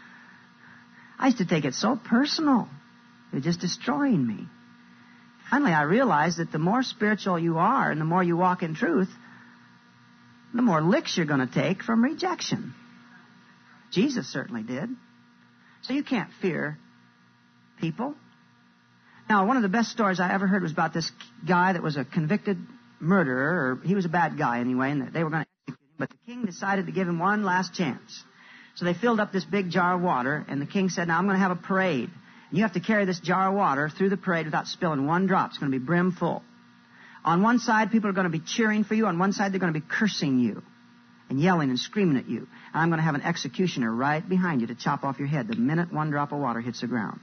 I used to take it so personal. They're just destroying me. Finally, I realized that the more spiritual you are and the more you walk in truth, the more licks you're going to take from rejection. Jesus certainly did. So you can't fear people. Now, one of the best stories I ever heard was about this guy that was a convicted murderer, or he was a bad guy anyway, and they were going to execute him, but the king decided to give him one last chance. So they filled up this big jar of water, and the king said, now I'm going to have a parade. And you have to carry this jar of water through the parade without spilling one drop. It's going to be brim full. On one side, people are going to be cheering for you. On one side, they're going to be cursing you and yelling and screaming at you. And I'm going to have an executioner right behind you to chop off your head the minute one drop of water hits the ground.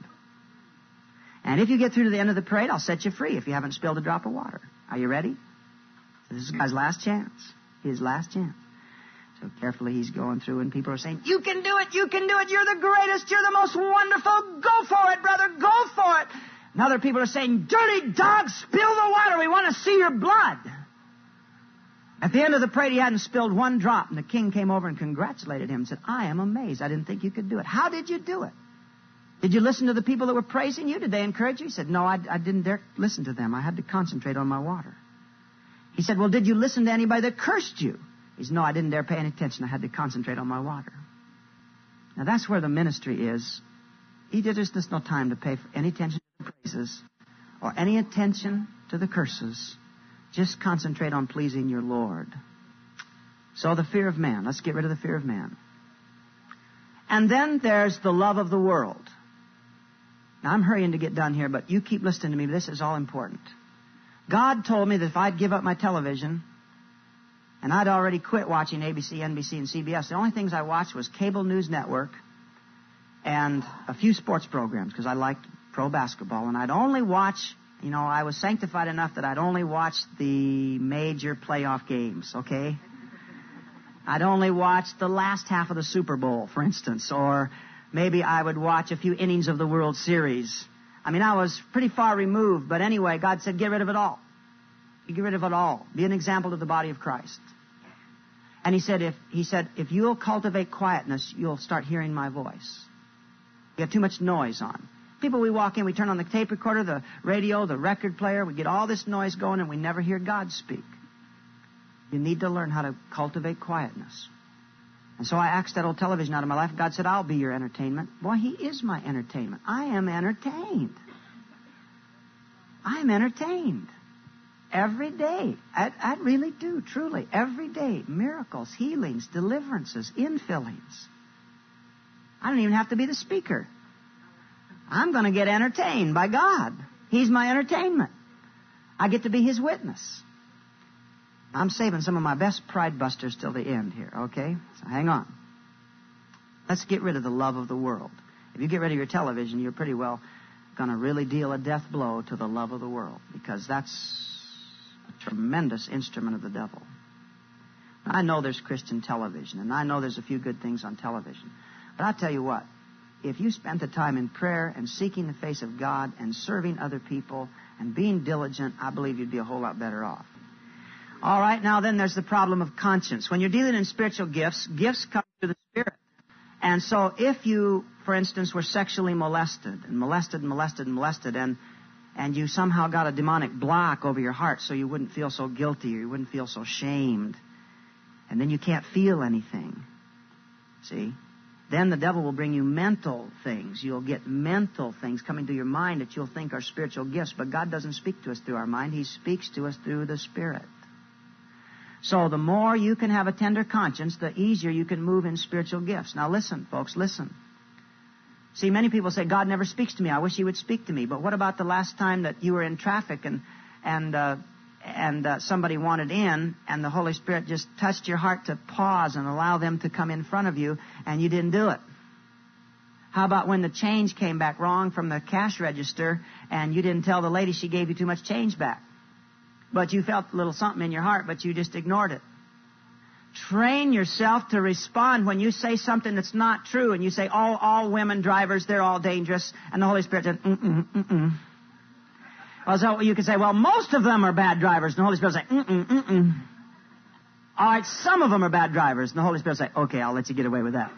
And if you get through to the end of the parade, I'll set you free if you haven't spilled a drop of water. Are you ready? So this is guy's last chance. His last chance. So carefully he's going through and people are saying, you can do it, you can do it, you're the greatest, you're the most wonderful, go for it, brother, go for it. And other people are saying, dirty dog, spill the water, we want to see your blood. At the end of the parade, he hadn't spilled one drop, and the king came over and congratulated him and said, I am amazed, I didn't think you could do it. How did you do it? Did you listen to the people that were praising you? Did they encourage you? He said, no, I, I didn't dare listen to them. I had to concentrate on my water. He said, well, did you listen to anybody that cursed you? He said, no, I didn't dare pay any attention. I had to concentrate on my water. Now, that's where the ministry is. He did just there's no time to pay for any attention to the praises or any attention to the curses. Just concentrate on pleasing your Lord. So the fear of man. Let's get rid of the fear of man. And then there's the love of the world. Now, I'm hurrying to get done here, but you keep listening to me. This is all important. God told me that if I'd give up my television, and I'd already quit watching A B C, N B C, and C B S. The only things I watched was Cable News Network and a few sports programs because I liked pro basketball. And I'd only watch, you know, I was sanctified enough that I'd only watch the major playoff games, okay? I'd only watch the last half of the Super Bowl, for instance, or maybe I would watch a few innings of the World Series. I mean, I was pretty far removed, but anyway, God said, get rid of it all. You get rid of it all. Be an example to the body of Christ. And he said, if he said, if you'll cultivate quietness, you'll start hearing my voice. You have too much noise on. People, we walk in, we turn on the tape recorder, the radio, the record player, we get all this noise going, and we never hear God speak. You need to learn how to cultivate quietness. And so I axed that old television out of my life. God said, I'll be your entertainment. Boy, he is my entertainment. I am entertained. I am entertained. Every day. I, I really do, truly. Every day. Miracles, healings, deliverances, infillings. I don't even have to be the speaker. I'm going to get entertained by God. He's my entertainment. I get to be his witness. I'm saving some of my best pride busters till the end here, okay? So hang on. Let's get rid of the love of the world. If you get rid of your television, you're pretty well going to really deal a death blow to the love of the world, because that's a tremendous instrument of the devil. I know there's Christian television, and I know there's a few good things on television. But I'll tell you what, if you spent the time in prayer and seeking the face of God and serving other people and being diligent, I believe you'd be a whole lot better off. All right, now then there's the problem of conscience. When you're dealing in spiritual gifts, gifts come through the Spirit. And so if you, for instance, were sexually molested and molested and molested and molested and and you somehow got a demonic block over your heart so you wouldn't feel so guilty or you wouldn't feel so shamed, and then you can't feel anything, see? Then the devil will bring you mental things. You'll get mental things coming to your mind that you'll think are spiritual gifts, but God doesn't speak to us through our mind. He speaks to us through the Spirit. So the more you can have a tender conscience, the easier you can move in spiritual gifts. Now listen, folks, listen. See, many people say, God never speaks to me. I wish He would speak to me. But what about the last time that you were in traffic and and uh, and uh, somebody wanted in, and the Holy Spirit just touched your heart to pause and allow them to come in front of you, and you didn't do it? How about when the change came back wrong from the cash register, and you didn't tell the lady she gave you too much change back? But you felt a little something in your heart, but you just ignored it. Train yourself to respond when you say something that's not true, and you say, oh, all women drivers, they're all dangerous, and the Holy Spirit said, mm-mm, mm-mm. Well, so you could say, well, most of them are bad drivers, and the Holy Spirit will say, mm-mm, mm-mm. All right, some of them are bad drivers, and the Holy Spirit will say, okay, I'll let you get away with that.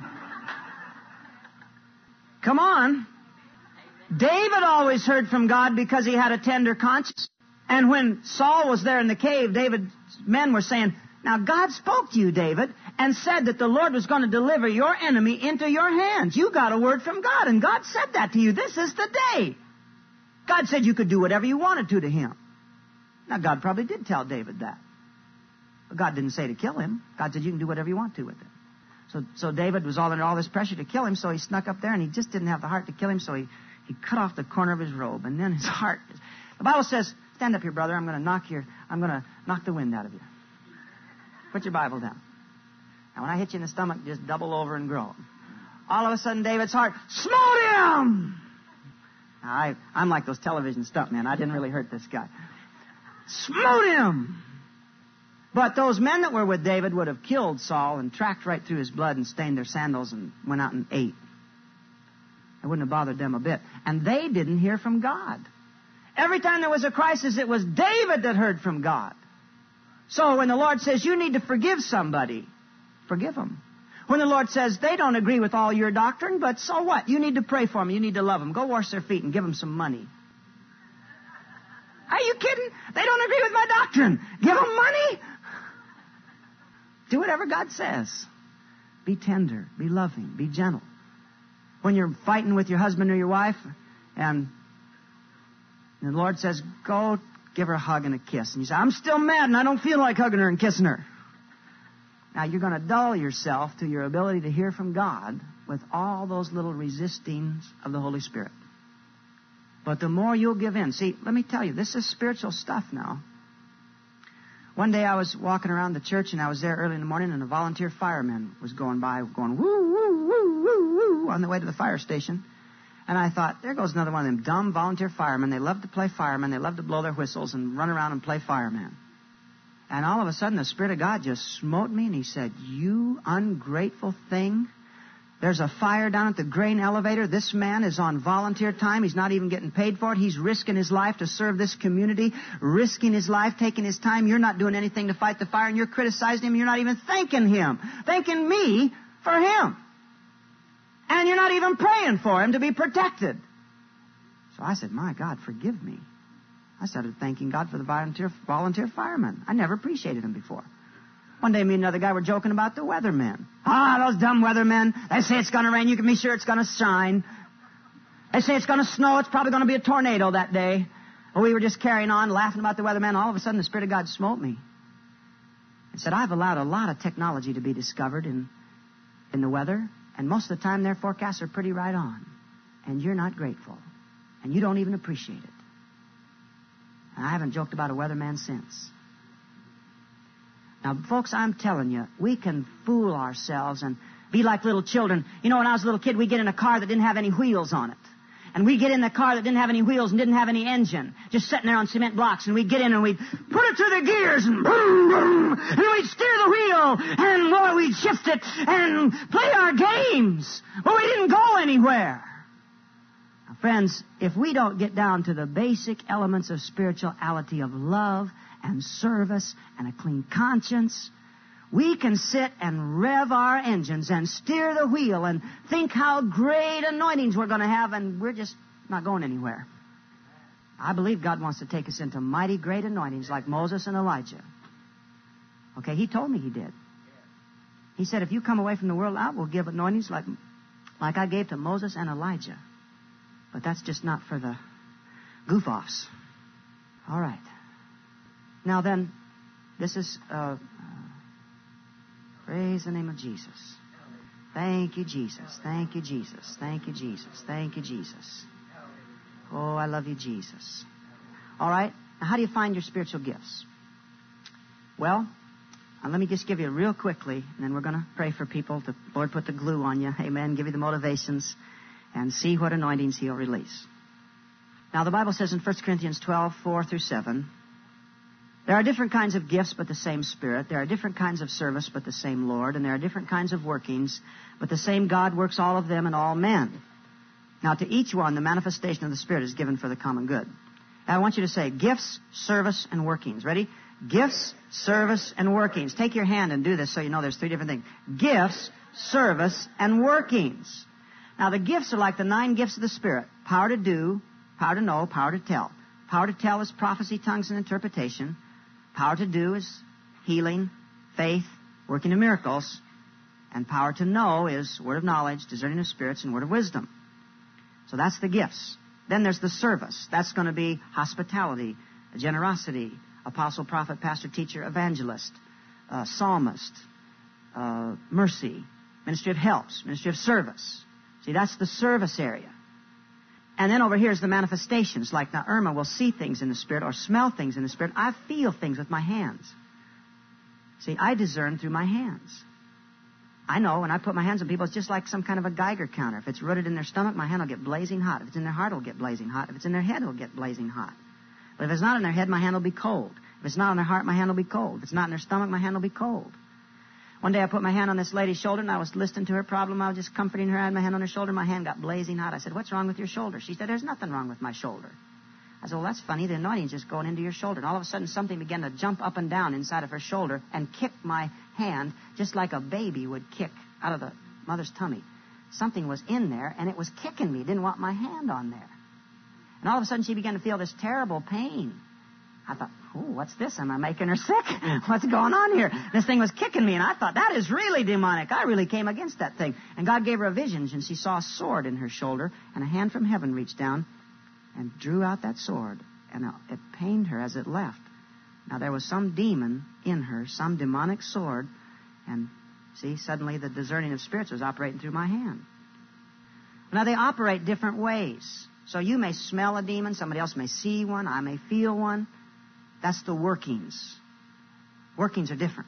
Come on. David always heard from God because he had a tender conscience. And when Saul was there in the cave, David's men were saying, now God spoke to you, David, and said that the Lord was going to deliver your enemy into your hands. You got a word from God, and God said that to you. This is the day. God said you could do whatever you wanted to to him. Now, God probably did tell David that. But God didn't say to kill him. God said you can do whatever you want to with him. So, so David was all under all this pressure to kill him, so he snuck up there, and he just didn't have the heart to kill him, so he, he cut off the corner of his robe, and then his heart. The Bible says, stand up here, brother. I'm going to knock your, I'm going to knock the wind out of you. Put your Bible down. Now, when I hit you in the stomach, just double over and groan. All of a sudden, David's heart smote him. Now, I, I'm like those television stuntmen. I didn't really hurt this guy. Smote him. But those men that were with David would have killed Saul and tracked right through his blood and stained their sandals and went out and ate. It wouldn't have bothered them a bit. And they didn't hear from God. Every time there was a crisis, it was David that heard from God. So when the Lord says you need to forgive somebody, forgive them. When the Lord says they don't agree with all your doctrine, but so what? You need to pray for them. You need to love them. Go wash their feet and give them some money. Are you kidding? They don't agree with my doctrine. Give them money? Do whatever God says. Be tender. Be loving. Be gentle. When you're fighting with your husband or your wife, and the Lord says, go give her a hug and a kiss. And you say, I'm still mad and I don't feel like hugging her and kissing her. Now, you're going to dull yourself to your ability to hear from God with all those little resistings of the Holy Spirit. But the more you'll give in. See, let me tell you, this is spiritual stuff now. One day I was walking around the church, and I was there early in the morning, and a volunteer fireman was going by, going woo, woo, woo, woo, woo, on the way to the fire station. And I thought, there goes another one of them dumb volunteer firemen. They love to play firemen. They love to blow their whistles and run around and play fireman. And all of a sudden, the Spirit of God just smote me, and He said, you ungrateful thing. There's a fire down at the grain elevator. This man is on volunteer time. He's not even getting paid for it. He's risking his life to serve this community, risking his life, taking his time. You're not doing anything to fight the fire, and you're criticizing him. You're not even thanking him, thanking me for him. And you're not even praying for him to be protected. So I said, my God, forgive me. I started thanking God for the volunteer, volunteer firemen. I never appreciated him before. One day, me and another guy were joking about the weathermen. Ah, those dumb weathermen. They say it's going to rain. You can be sure it's going to shine. They say it's going to snow. It's probably going to be a tornado that day. Well, we were just carrying on, laughing about the weathermen. All of a sudden, the Spirit of God smote me and said, I've allowed a lot of technology to be discovered in, in the weather, and most of the time their forecasts are pretty right on. And you're not grateful. And you don't even appreciate it. And I haven't joked about a weatherman since. Now, folks, I'm telling you, we can fool ourselves and be like little children. You know, when I was a little kid, we'd get in a car that didn't have any wheels on it. And we'd get in the car that didn't have any wheels and didn't have any engine, just sitting there on cement blocks. And we'd get in and we'd put it through the gears and boom, boom, and we'd steer the wheel and, boy, we'd shift it and play our games. But we didn't go anywhere. Now, friends, if we don't get down to the basic elements of spirituality of love and service and a clean conscience, we can sit and rev our engines and steer the wheel and think how great anointings we're going to have, and we're just not going anywhere. I believe God wants to take us into mighty great anointings like Moses and Elijah. Okay, He told me He did. He said, if you come away from the world, I will give anointings like, like I gave to Moses and Elijah. But that's just not for the goof-offs. All right. Now then, this is, uh, uh, praise the name of Jesus. Thank you, Jesus. Thank you, Jesus. Thank you, Jesus. Thank you, Jesus. Oh, I love you, Jesus. All right. Now, how do you find your spiritual gifts? Well, uh, let me just give you real quickly, and then we're going to pray for people to, Lord, put the glue on you. Amen. Give you the motivations and see what anointings He'll release. Now, the Bible says in First Corinthians twelve, four through seven, there are different kinds of gifts, but the same Spirit. There are different kinds of service, but the same Lord. And there are different kinds of workings, but the same God works all of them in all men. Now, to each one, the manifestation of the Spirit is given for the common good. Now, I want you to say gifts, service, and workings. Ready? Gifts, service, and workings. Take your hand and do this so you know there's three different things. Gifts, service, and workings. Now, the gifts are like the nine gifts of the Spirit. Power to do, power to know, power to tell. Power to tell is prophecy, tongues, and interpretation. Power to do is healing, faith, working of miracles. And power to know is word of knowledge, discerning of spirits, and word of wisdom. So that's the gifts. Then there's the service. That's going to be hospitality, generosity, apostle, prophet, pastor, teacher, evangelist, uh, psalmist, uh, mercy, ministry of helps, ministry of service. See, that's the service area. And then over here is the manifestations. Like now, Irma will see things in the Spirit or smell things in the Spirit. I feel things with my hands. See, I discern through my hands. I know when I put my hands on people, it's just like some kind of a Geiger counter. If it's rooted in their stomach, my hand will get blazing hot. If it's in their heart, it'll get blazing hot. If it's in their head, it'll get blazing hot. But if it's not in their head, my hand will be cold. If it's not in their heart, my hand will be cold. If it's not in their stomach, my hand will be cold. One day I put my hand on this lady's shoulder, and I was listening to her problem. I was just comforting her. I had my hand on her shoulder. My hand got blazing hot. I said, "What's wrong with your shoulder?" She said, "There's nothing wrong with my shoulder." I said, "Well, that's funny. The anointing's just going into your shoulder." And all of a sudden, something began to jump up and down inside of her shoulder and kick my hand just like a baby would kick out of the mother's tummy. Something was in there, and it was kicking me. It didn't want my hand on there. And all of a sudden, she began to feel this terrible pain. I thought, "Oh, what's this? Am I making her sick? What's going on here?" This thing was kicking me, and I thought, that is really demonic. I really came against that thing. And God gave her a vision, and she saw a sword in her shoulder, and a hand from heaven reached down and drew out that sword, and it pained her as it left. Now, there was some demon in her, some demonic sword, and see, suddenly the discerning of spirits was operating through my hand. Now, they operate different ways. So you may smell a demon, somebody else may see one, I may feel one. That's the workings. Workings are different.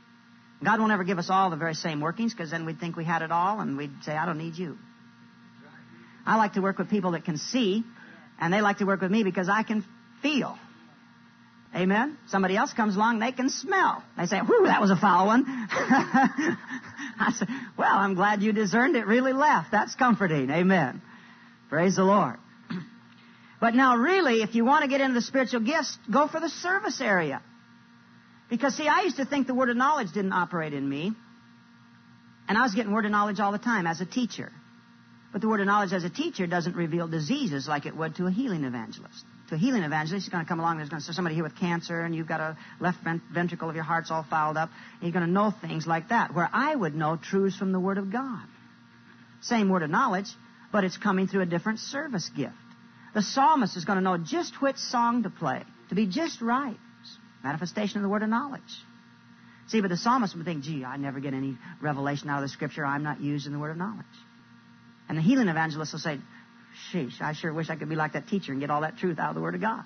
God won't ever give us all the very same workings, because then we'd think we had it all and we'd say, "I don't need you." I like to work with people that can see, and they like to work with me because I can feel. Amen? Somebody else comes along, they can smell. They say, "Whew, that was a foul one." I said, "Well, I'm glad you discerned it really left. That's comforting." Amen. Praise the Lord. But now, really, if you want to get into the spiritual gifts, go for the service area. Because, see, I used to think the word of knowledge didn't operate in me. And I was getting word of knowledge all the time as a teacher. But the word of knowledge as a teacher doesn't reveal diseases like it would to a healing evangelist. To a healing evangelist, he's going to come along, there's going to be somebody here with cancer, and you've got a left ventricle of your heart's all fouled up. And you're going to know things like that, where I would know truths from the Word of God. Same word of knowledge, but it's coming through a different service gift. The psalmist is going to know just which song to play, to be just right. Manifestation of the word of knowledge. See, but the psalmist would think, "Gee, I never get any revelation out of the Scripture. I'm not using the word of knowledge." And the healing evangelist will say, "Sheesh, I sure wish I could be like that teacher and get all that truth out of the Word of God."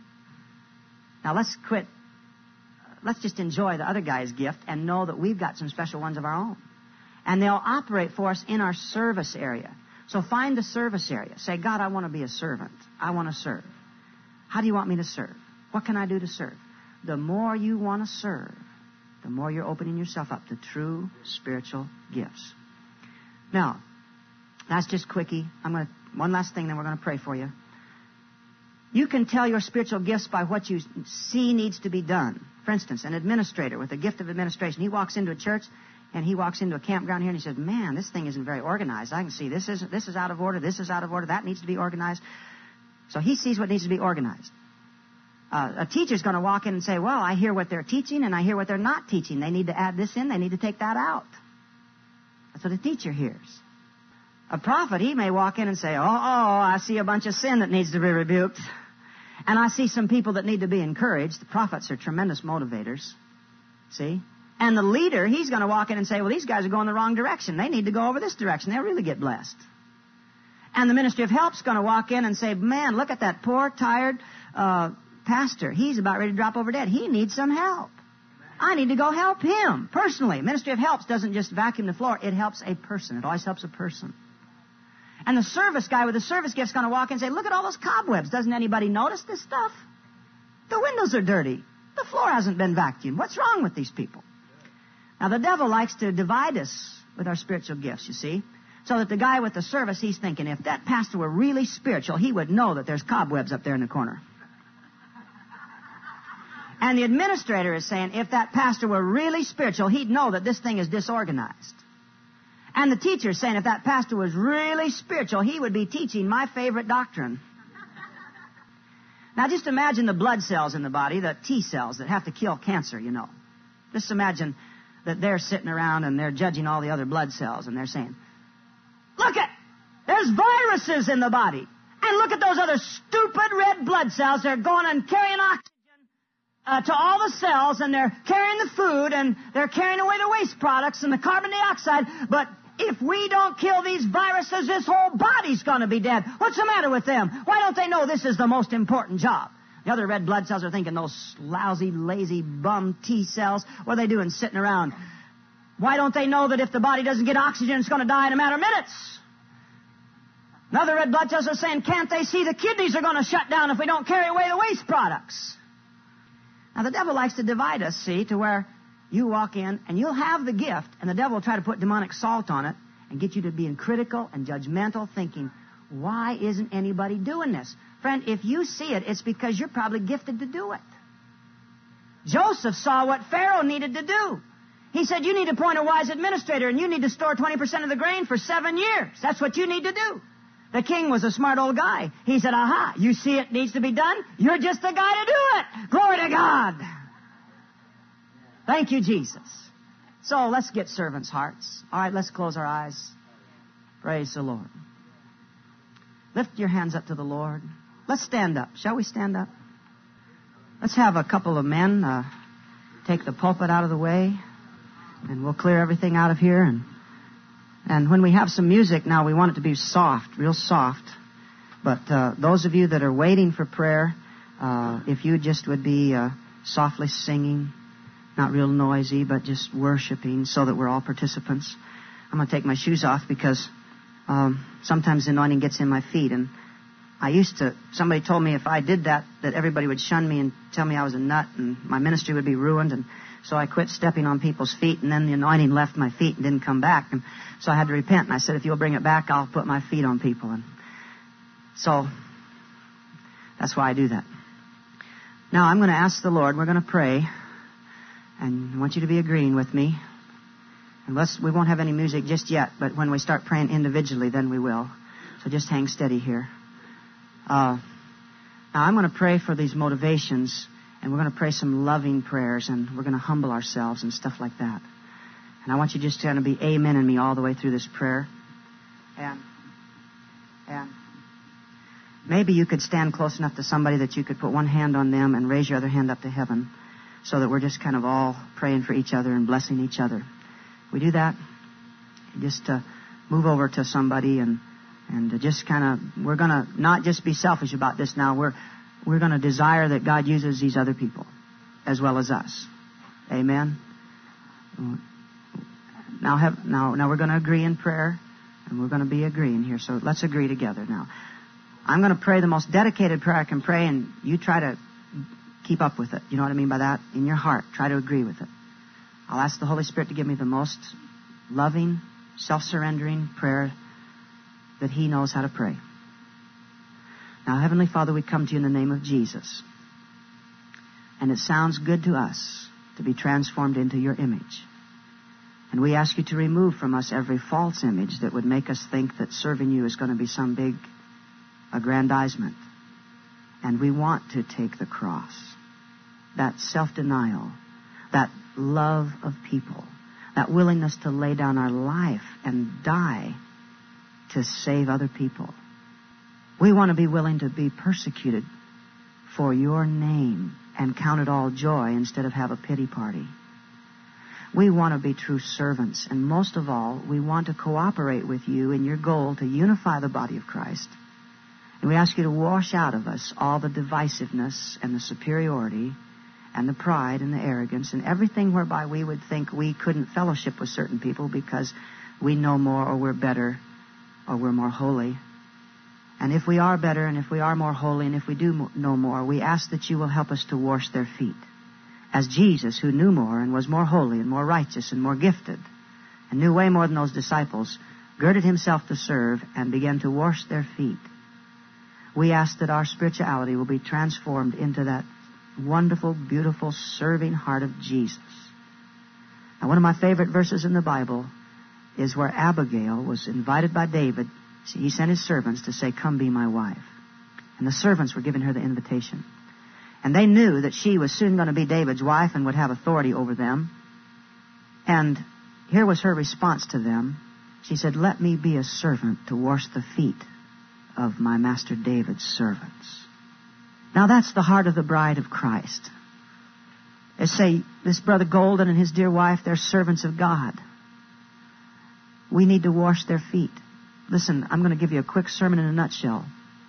Now, let's quit. Let's just enjoy the other guy's gift and know that we've got some special ones of our own. And they'll operate for us in our service area. So find the service area. Say, "God, I want to be a servant. I want to serve. How do you want me to serve? What can I do to serve?" The more you want to serve, the more you're opening yourself up to true spiritual gifts. Now, that's just quickie. I'm going to, one last thing, then we're going to pray for you. You can tell your spiritual gifts by what you see needs to be done. For instance, an administrator with a gift of administration, he walks into a church, and he walks into a campground here, and he says, "Man, this thing isn't very organized. I can see this is this is out of order, this is out of order, that needs to be organized." So he sees what needs to be organized. Uh, a teacher's going to walk in and say, "Well, I hear what they're teaching, and I hear what they're not teaching. They need to add this in, they need to take that out." That's what a teacher hears. A prophet, he may walk in and say, "Oh, oh, I see a bunch of sin that needs to be rebuked. And I see some people that need to be encouraged." The prophets are tremendous motivators. See? And the leader, he's going to walk in and say, well, these guys are going the wrong direction. They need to go over this direction. They'll really get blessed. And the ministry of help's going to walk in and say, man, look at that poor, tired uh, pastor. He's about ready to drop over dead. He needs some help. I need to go help him personally. Ministry of helps doesn't just vacuum the floor. It helps a person. It always helps a person. And the service guy with the service gift's going to walk in and say, look at all those cobwebs. Doesn't anybody notice this stuff? The windows are dirty. The floor hasn't been vacuumed. What's wrong with these people? Now, the devil likes to divide us with our spiritual gifts, you see. So that the guy with the service, he's thinking, if that pastor were really spiritual, he would know that there's cobwebs up there in the corner. And the administrator is saying, if that pastor were really spiritual, he'd know that this thing is disorganized. And the teacher is saying, if that pastor was really spiritual, he would be teaching my favorite doctrine. Now, just imagine the blood cells in the body, the T cells that have to kill cancer, you know. Just imagine that they're sitting around and they're judging all the other blood cells, and they're saying, look at, there's viruses in the body. And look at those other stupid red blood cells. They're going and carrying oxygen uh, to all the cells, and they're carrying the food, and they're carrying away the waste products and the carbon dioxide. But if we don't kill these viruses, this whole body's going to be dead. What's the matter with them? Why don't they know this is the most important job? The other red blood cells are thinking, those lousy, lazy, bum T cells, what are they doing sitting around? Why don't they know that if the body doesn't get oxygen, it's going to die in a matter of minutes? Another red blood cells are saying, can't they see the kidneys are going to shut down if we don't carry away the waste products? Now, the devil likes to divide us, see, to where you walk in and you'll have the gift, and the devil will try to put demonic salt on it and get you to be critical and judgmental, thinking, why isn't anybody doing this? Friend, if you see it, it's because you're probably gifted to do it. Joseph saw what Pharaoh needed to do. He said, you need to appoint a wise administrator, and you need to store twenty percent of the grain for seven years. That's what you need to do. The king was a smart old guy. He said, aha, you see it needs to be done? You're just the guy to do it. Glory to God. Thank you, Jesus. So let's get servants' hearts. All right, let's close our eyes. Praise the Lord. Lift your hands up to the Lord. Let's stand up. Shall we stand up? Let's have a couple of men uh, take the pulpit out of the way, and we'll clear everything out of here. And and when we have some music now, we want it to be soft, real soft. But uh, those of you that are waiting for prayer, uh, if you just would be uh, softly singing, not real noisy, but just worshiping so that we're all participants. I'm going to take my shoes off because um, sometimes the anointing gets in my feet. And I used to, somebody told me if I did that, that everybody would shun me and tell me I was a nut and my ministry would be ruined. And so I quit stepping on people's feet, and then the anointing left my feet and didn't come back. And so I had to repent. And I said, if you'll bring it back, I'll put my feet on people. And so that's why I do that. Now I'm going to ask the Lord, we're going to pray. And I want you to be agreeing with me. And let's, we won't have any music just yet, but when we start praying individually, then we will. So just hang steady here. Uh, now I'm going to pray for these motivations, and we're going to pray some loving prayers, and we're going to humble ourselves and stuff like that. And I want you just to kind of be amen in me all the way through this prayer. And, and maybe you could stand close enough to somebody that you could put one hand on them and raise your other hand up to heaven, so that we're just kind of all praying for each other and blessing each other. We do that? Just uh, move over to somebody and and just kind of, we're going to not just be selfish about this now. We're we're going to desire that God uses these other people as well as us. Amen? Now, have, now, now we're going to agree in prayer, and we're going to be agreeing here. So let's agree together now. I'm going to pray the most dedicated prayer I can pray, and you try to keep up with it. You know what I mean by that? In your heart, try to agree with it. I'll ask the Holy Spirit to give me the most loving, self-surrendering prayer that He knows how to pray. Now, Heavenly Father, we come to you in the name of Jesus. And it sounds good to us to be transformed into your image. And we ask you to remove from us every false image that would make us think that serving you is going to be some big aggrandizement. And we want to take the cross, that self-denial, that love of people, that willingness to lay down our life and die to save other people. We want to be willing to be persecuted for your name and count it all joy instead of have a pity party. We want to be true servants. And most of all, we want to cooperate with you in your goal to unify the body of Christ. And we ask you to wash out of us all the divisiveness and the superiority and the pride and the arrogance and everything whereby we would think we couldn't fellowship with certain people because we know more or we're better or we're more holy. And if we are better and if we are more holy and if we do know more, we ask that you will help us to wash their feet. As Jesus, who knew more and was more holy and more righteous and more gifted and knew way more than those disciples, girded himself to serve and began to wash their feet. We ask that our spirituality will be transformed into that wonderful, beautiful, serving heart of Jesus. Now, one of my favorite verses in the Bible is where Abigail was invited by David. He sent his servants to say, "Come be my wife." And the servants were giving her the invitation. And they knew that she was soon going to be David's wife and would have authority over them. And here was her response to them. She said, "Let me be a servant to wash the feet of my master David's servants." Now that's the heart of the bride of Christ. They say, this Brother Golden and his dear wife, they're servants of God. We need to wash their feet. Listen, I'm going to give you a quick sermon in a nutshell.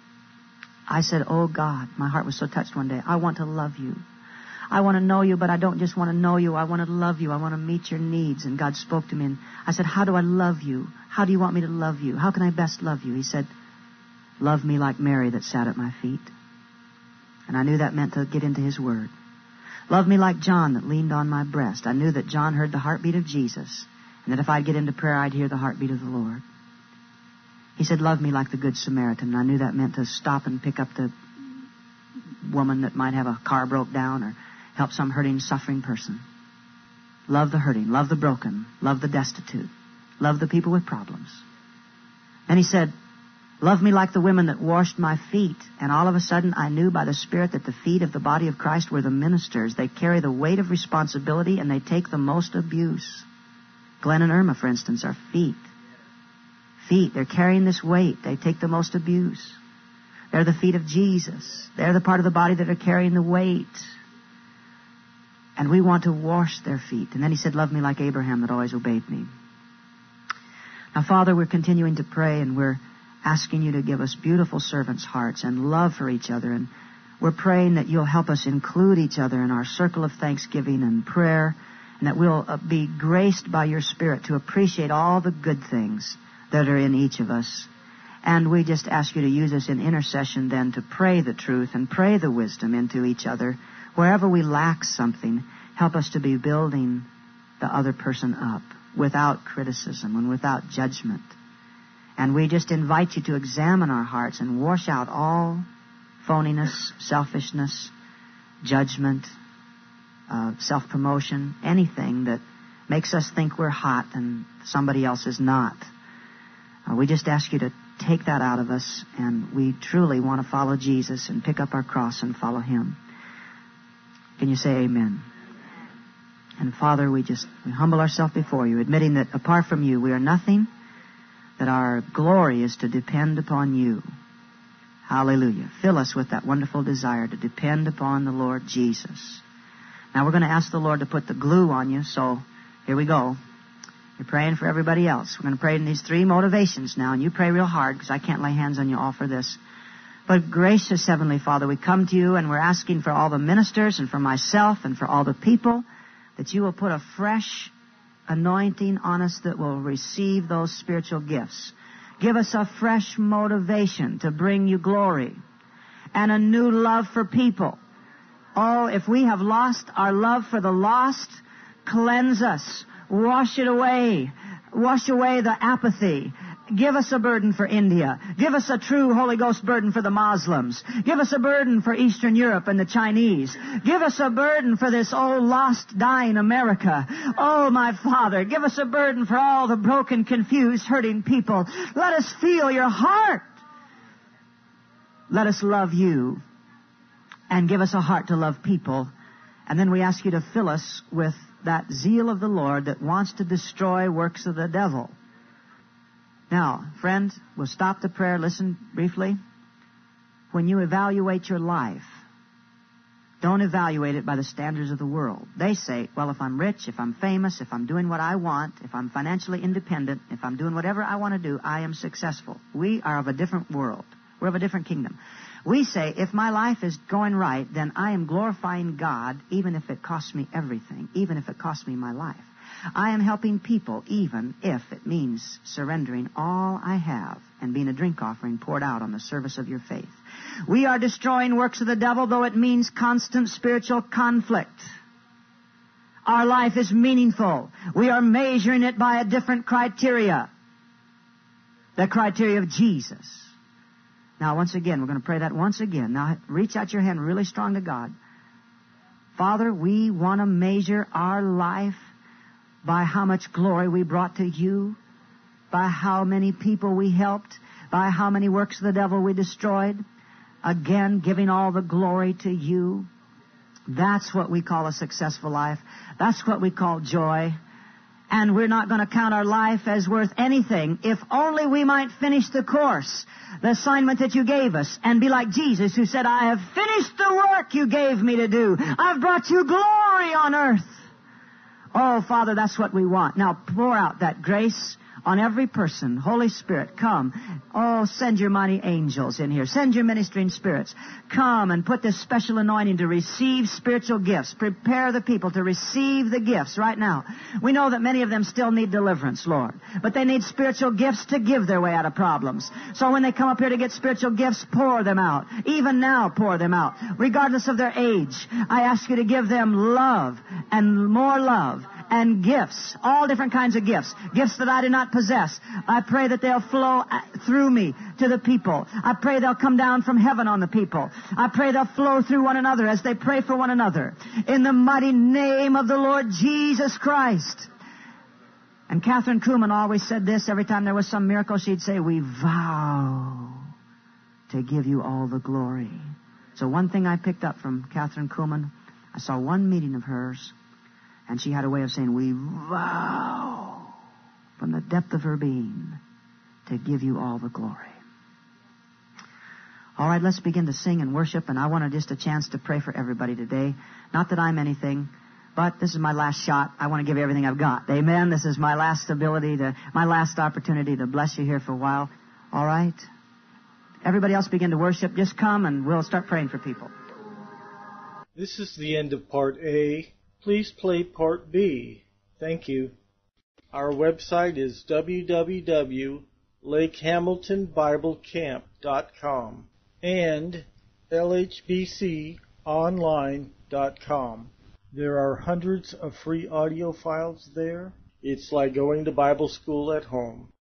I said, "Oh God," my heart was so touched one day, "I want to love you. I want to know you, but I don't just want to know you. I want to love you. I want to meet your needs." And God spoke to me, and I said, "How do I love you? How do you want me to love you? How can I best love you?" He said, "Love me like Mary that sat at my feet." And I knew that meant to get into his word. "Love me like John that leaned on my breast." I knew that John heard the heartbeat of Jesus, and that if I'd get into prayer, I'd hear the heartbeat of the Lord. He said, "Love me like the Good Samaritan." And I knew that meant to stop and pick up the woman that might have a car broke down or help some hurting, suffering person. Love the hurting, love the broken, love the destitute, love the people with problems. And he said, "Love me like the women that washed my feet." And all of a sudden, I knew by the Spirit that the feet of the body of Christ were the ministers. They carry the weight of responsibility, and they take the most abuse. Glenn and Irma, for instance, are feet. Feet, they're carrying this weight. They take the most abuse. They're the feet of Jesus. They're the part of the body that are carrying the weight. And we want to wash their feet. And then he said, "Love me like Abraham that always obeyed me." Now, Father, we're continuing to pray, and we're asking you to give us beautiful servants' hearts and love for each other. And we're praying that you'll help us include each other in our circle of thanksgiving and prayer, and that we'll be graced by your Spirit to appreciate all the good things that are in each of us. And we just ask you to use us in intercession then to pray the truth and pray the wisdom into each other. Wherever we lack something, help us to be building the other person up without criticism and without judgment. And we just invite you to examine our hearts and wash out all phoniness, selfishness, judgment, uh, self-promotion, anything that makes us think we're hot and somebody else is not. Uh, we just ask you to take that out of us, and we truly want to follow Jesus and pick up our cross and follow him. Can you say amen? And Father, we just we humble ourselves before you, admitting that apart from you we are nothing, that our glory is to depend upon you. Hallelujah. Fill us with that wonderful desire to depend upon the Lord Jesus. Now we're going to ask the Lord to put the glue on you, so here we go. You're praying for everybody else. We're going to pray in these three motivations now, and you pray real hard because I can't lay hands on you all for this. But gracious Heavenly Father, we come to you and we're asking for all the ministers and for myself and for all the people that you will put a fresh anointing on us that will receive those spiritual gifts. Give us a fresh motivation to bring you glory and a new love for people. Oh, if we have lost our love for the lost, cleanse us. Wash it away. Wash away the apathy. Give us a burden for India. Give us a true Holy Ghost burden for the Muslims. Give us a burden for Eastern Europe and the Chinese. Give us a burden for this old, lost, dying America. Oh, my Father, give us a burden for all the broken, confused, hurting people. Let us feel your heart. Let us love you and give us a heart to love people. And then we ask you to fill us with that zeal of the Lord that wants to destroy works of the devil. Now, friend, we'll stop the prayer. Listen briefly. When you evaluate your life, don't evaluate it by the standards of the world. They say, well, if I'm rich, if I'm famous, if I'm doing what I want, if I'm financially independent, if I'm doing whatever I want to do, I am successful. We are of a different world. We're of a different kingdom. We say, if my life is going right, then I am glorifying God, even if it costs me everything, even if it costs me my life. I am helping people, even if it means surrendering all I have and being a drink offering poured out on the service of your faith. We are destroying works of the devil, though it means constant spiritual conflict. Our life is meaningful. We are measuring it by a different criteria. The criteria of Jesus. Now, once again, we're going to pray that once again. Now, reach out your hand really strong to God. Father, we want to measure our life by how much glory we brought to you, by how many people we helped, by how many works of the devil we destroyed. Again, giving all the glory to you. That's what we call a successful life. That's what we call joy. And we're not going to count our life as worth anything if only we might finish the course, the assignment that you gave us, and be like Jesus who said, I have finished the work you gave me to do. I've brought you glory on earth. Oh, Father, that's what we want. Now pour out that grace on every person. Holy Spirit, come. Oh, send your mighty angels in here. Send your ministering spirits. Come and put this special anointing to receive spiritual gifts. Prepare the people to receive the gifts right now. We know that many of them still need deliverance, Lord. But they need spiritual gifts to give their way out of problems. So when they come up here to get spiritual gifts, pour them out. Even now, pour them out. Regardless of their age, I ask you to give them love and more love. And gifts, all different kinds of gifts, gifts that I do not possess. I pray that they'll flow through me to the people. I pray they'll come down from heaven on the people. I pray they'll flow through one another as they pray for one another. In the mighty name of the Lord Jesus Christ. And Catherine Kuhlman always said this every time there was some miracle. She'd say, we vow to give you all the glory. So one thing I picked up from Catherine Kuhlman, I saw one meeting of hers. And she had a way of saying, we vow from the depth of her being to give you all the glory. All right, let's begin to sing and worship. And I wanted just a chance to pray for everybody today. Not that I'm anything, but this is my last shot. I want to give you everything I've got. Amen. This is my last ability to, my last opportunity to bless you here for a while. All right. Everybody else begin to worship. Just come and we'll start praying for people. This is the end of Part A. Please play Part B. Thank you. Our website is w w w dot lake hamilton bible camp dot com and l h b c online dot com. There are hundreds of free audio files there. It's like going to Bible school at home.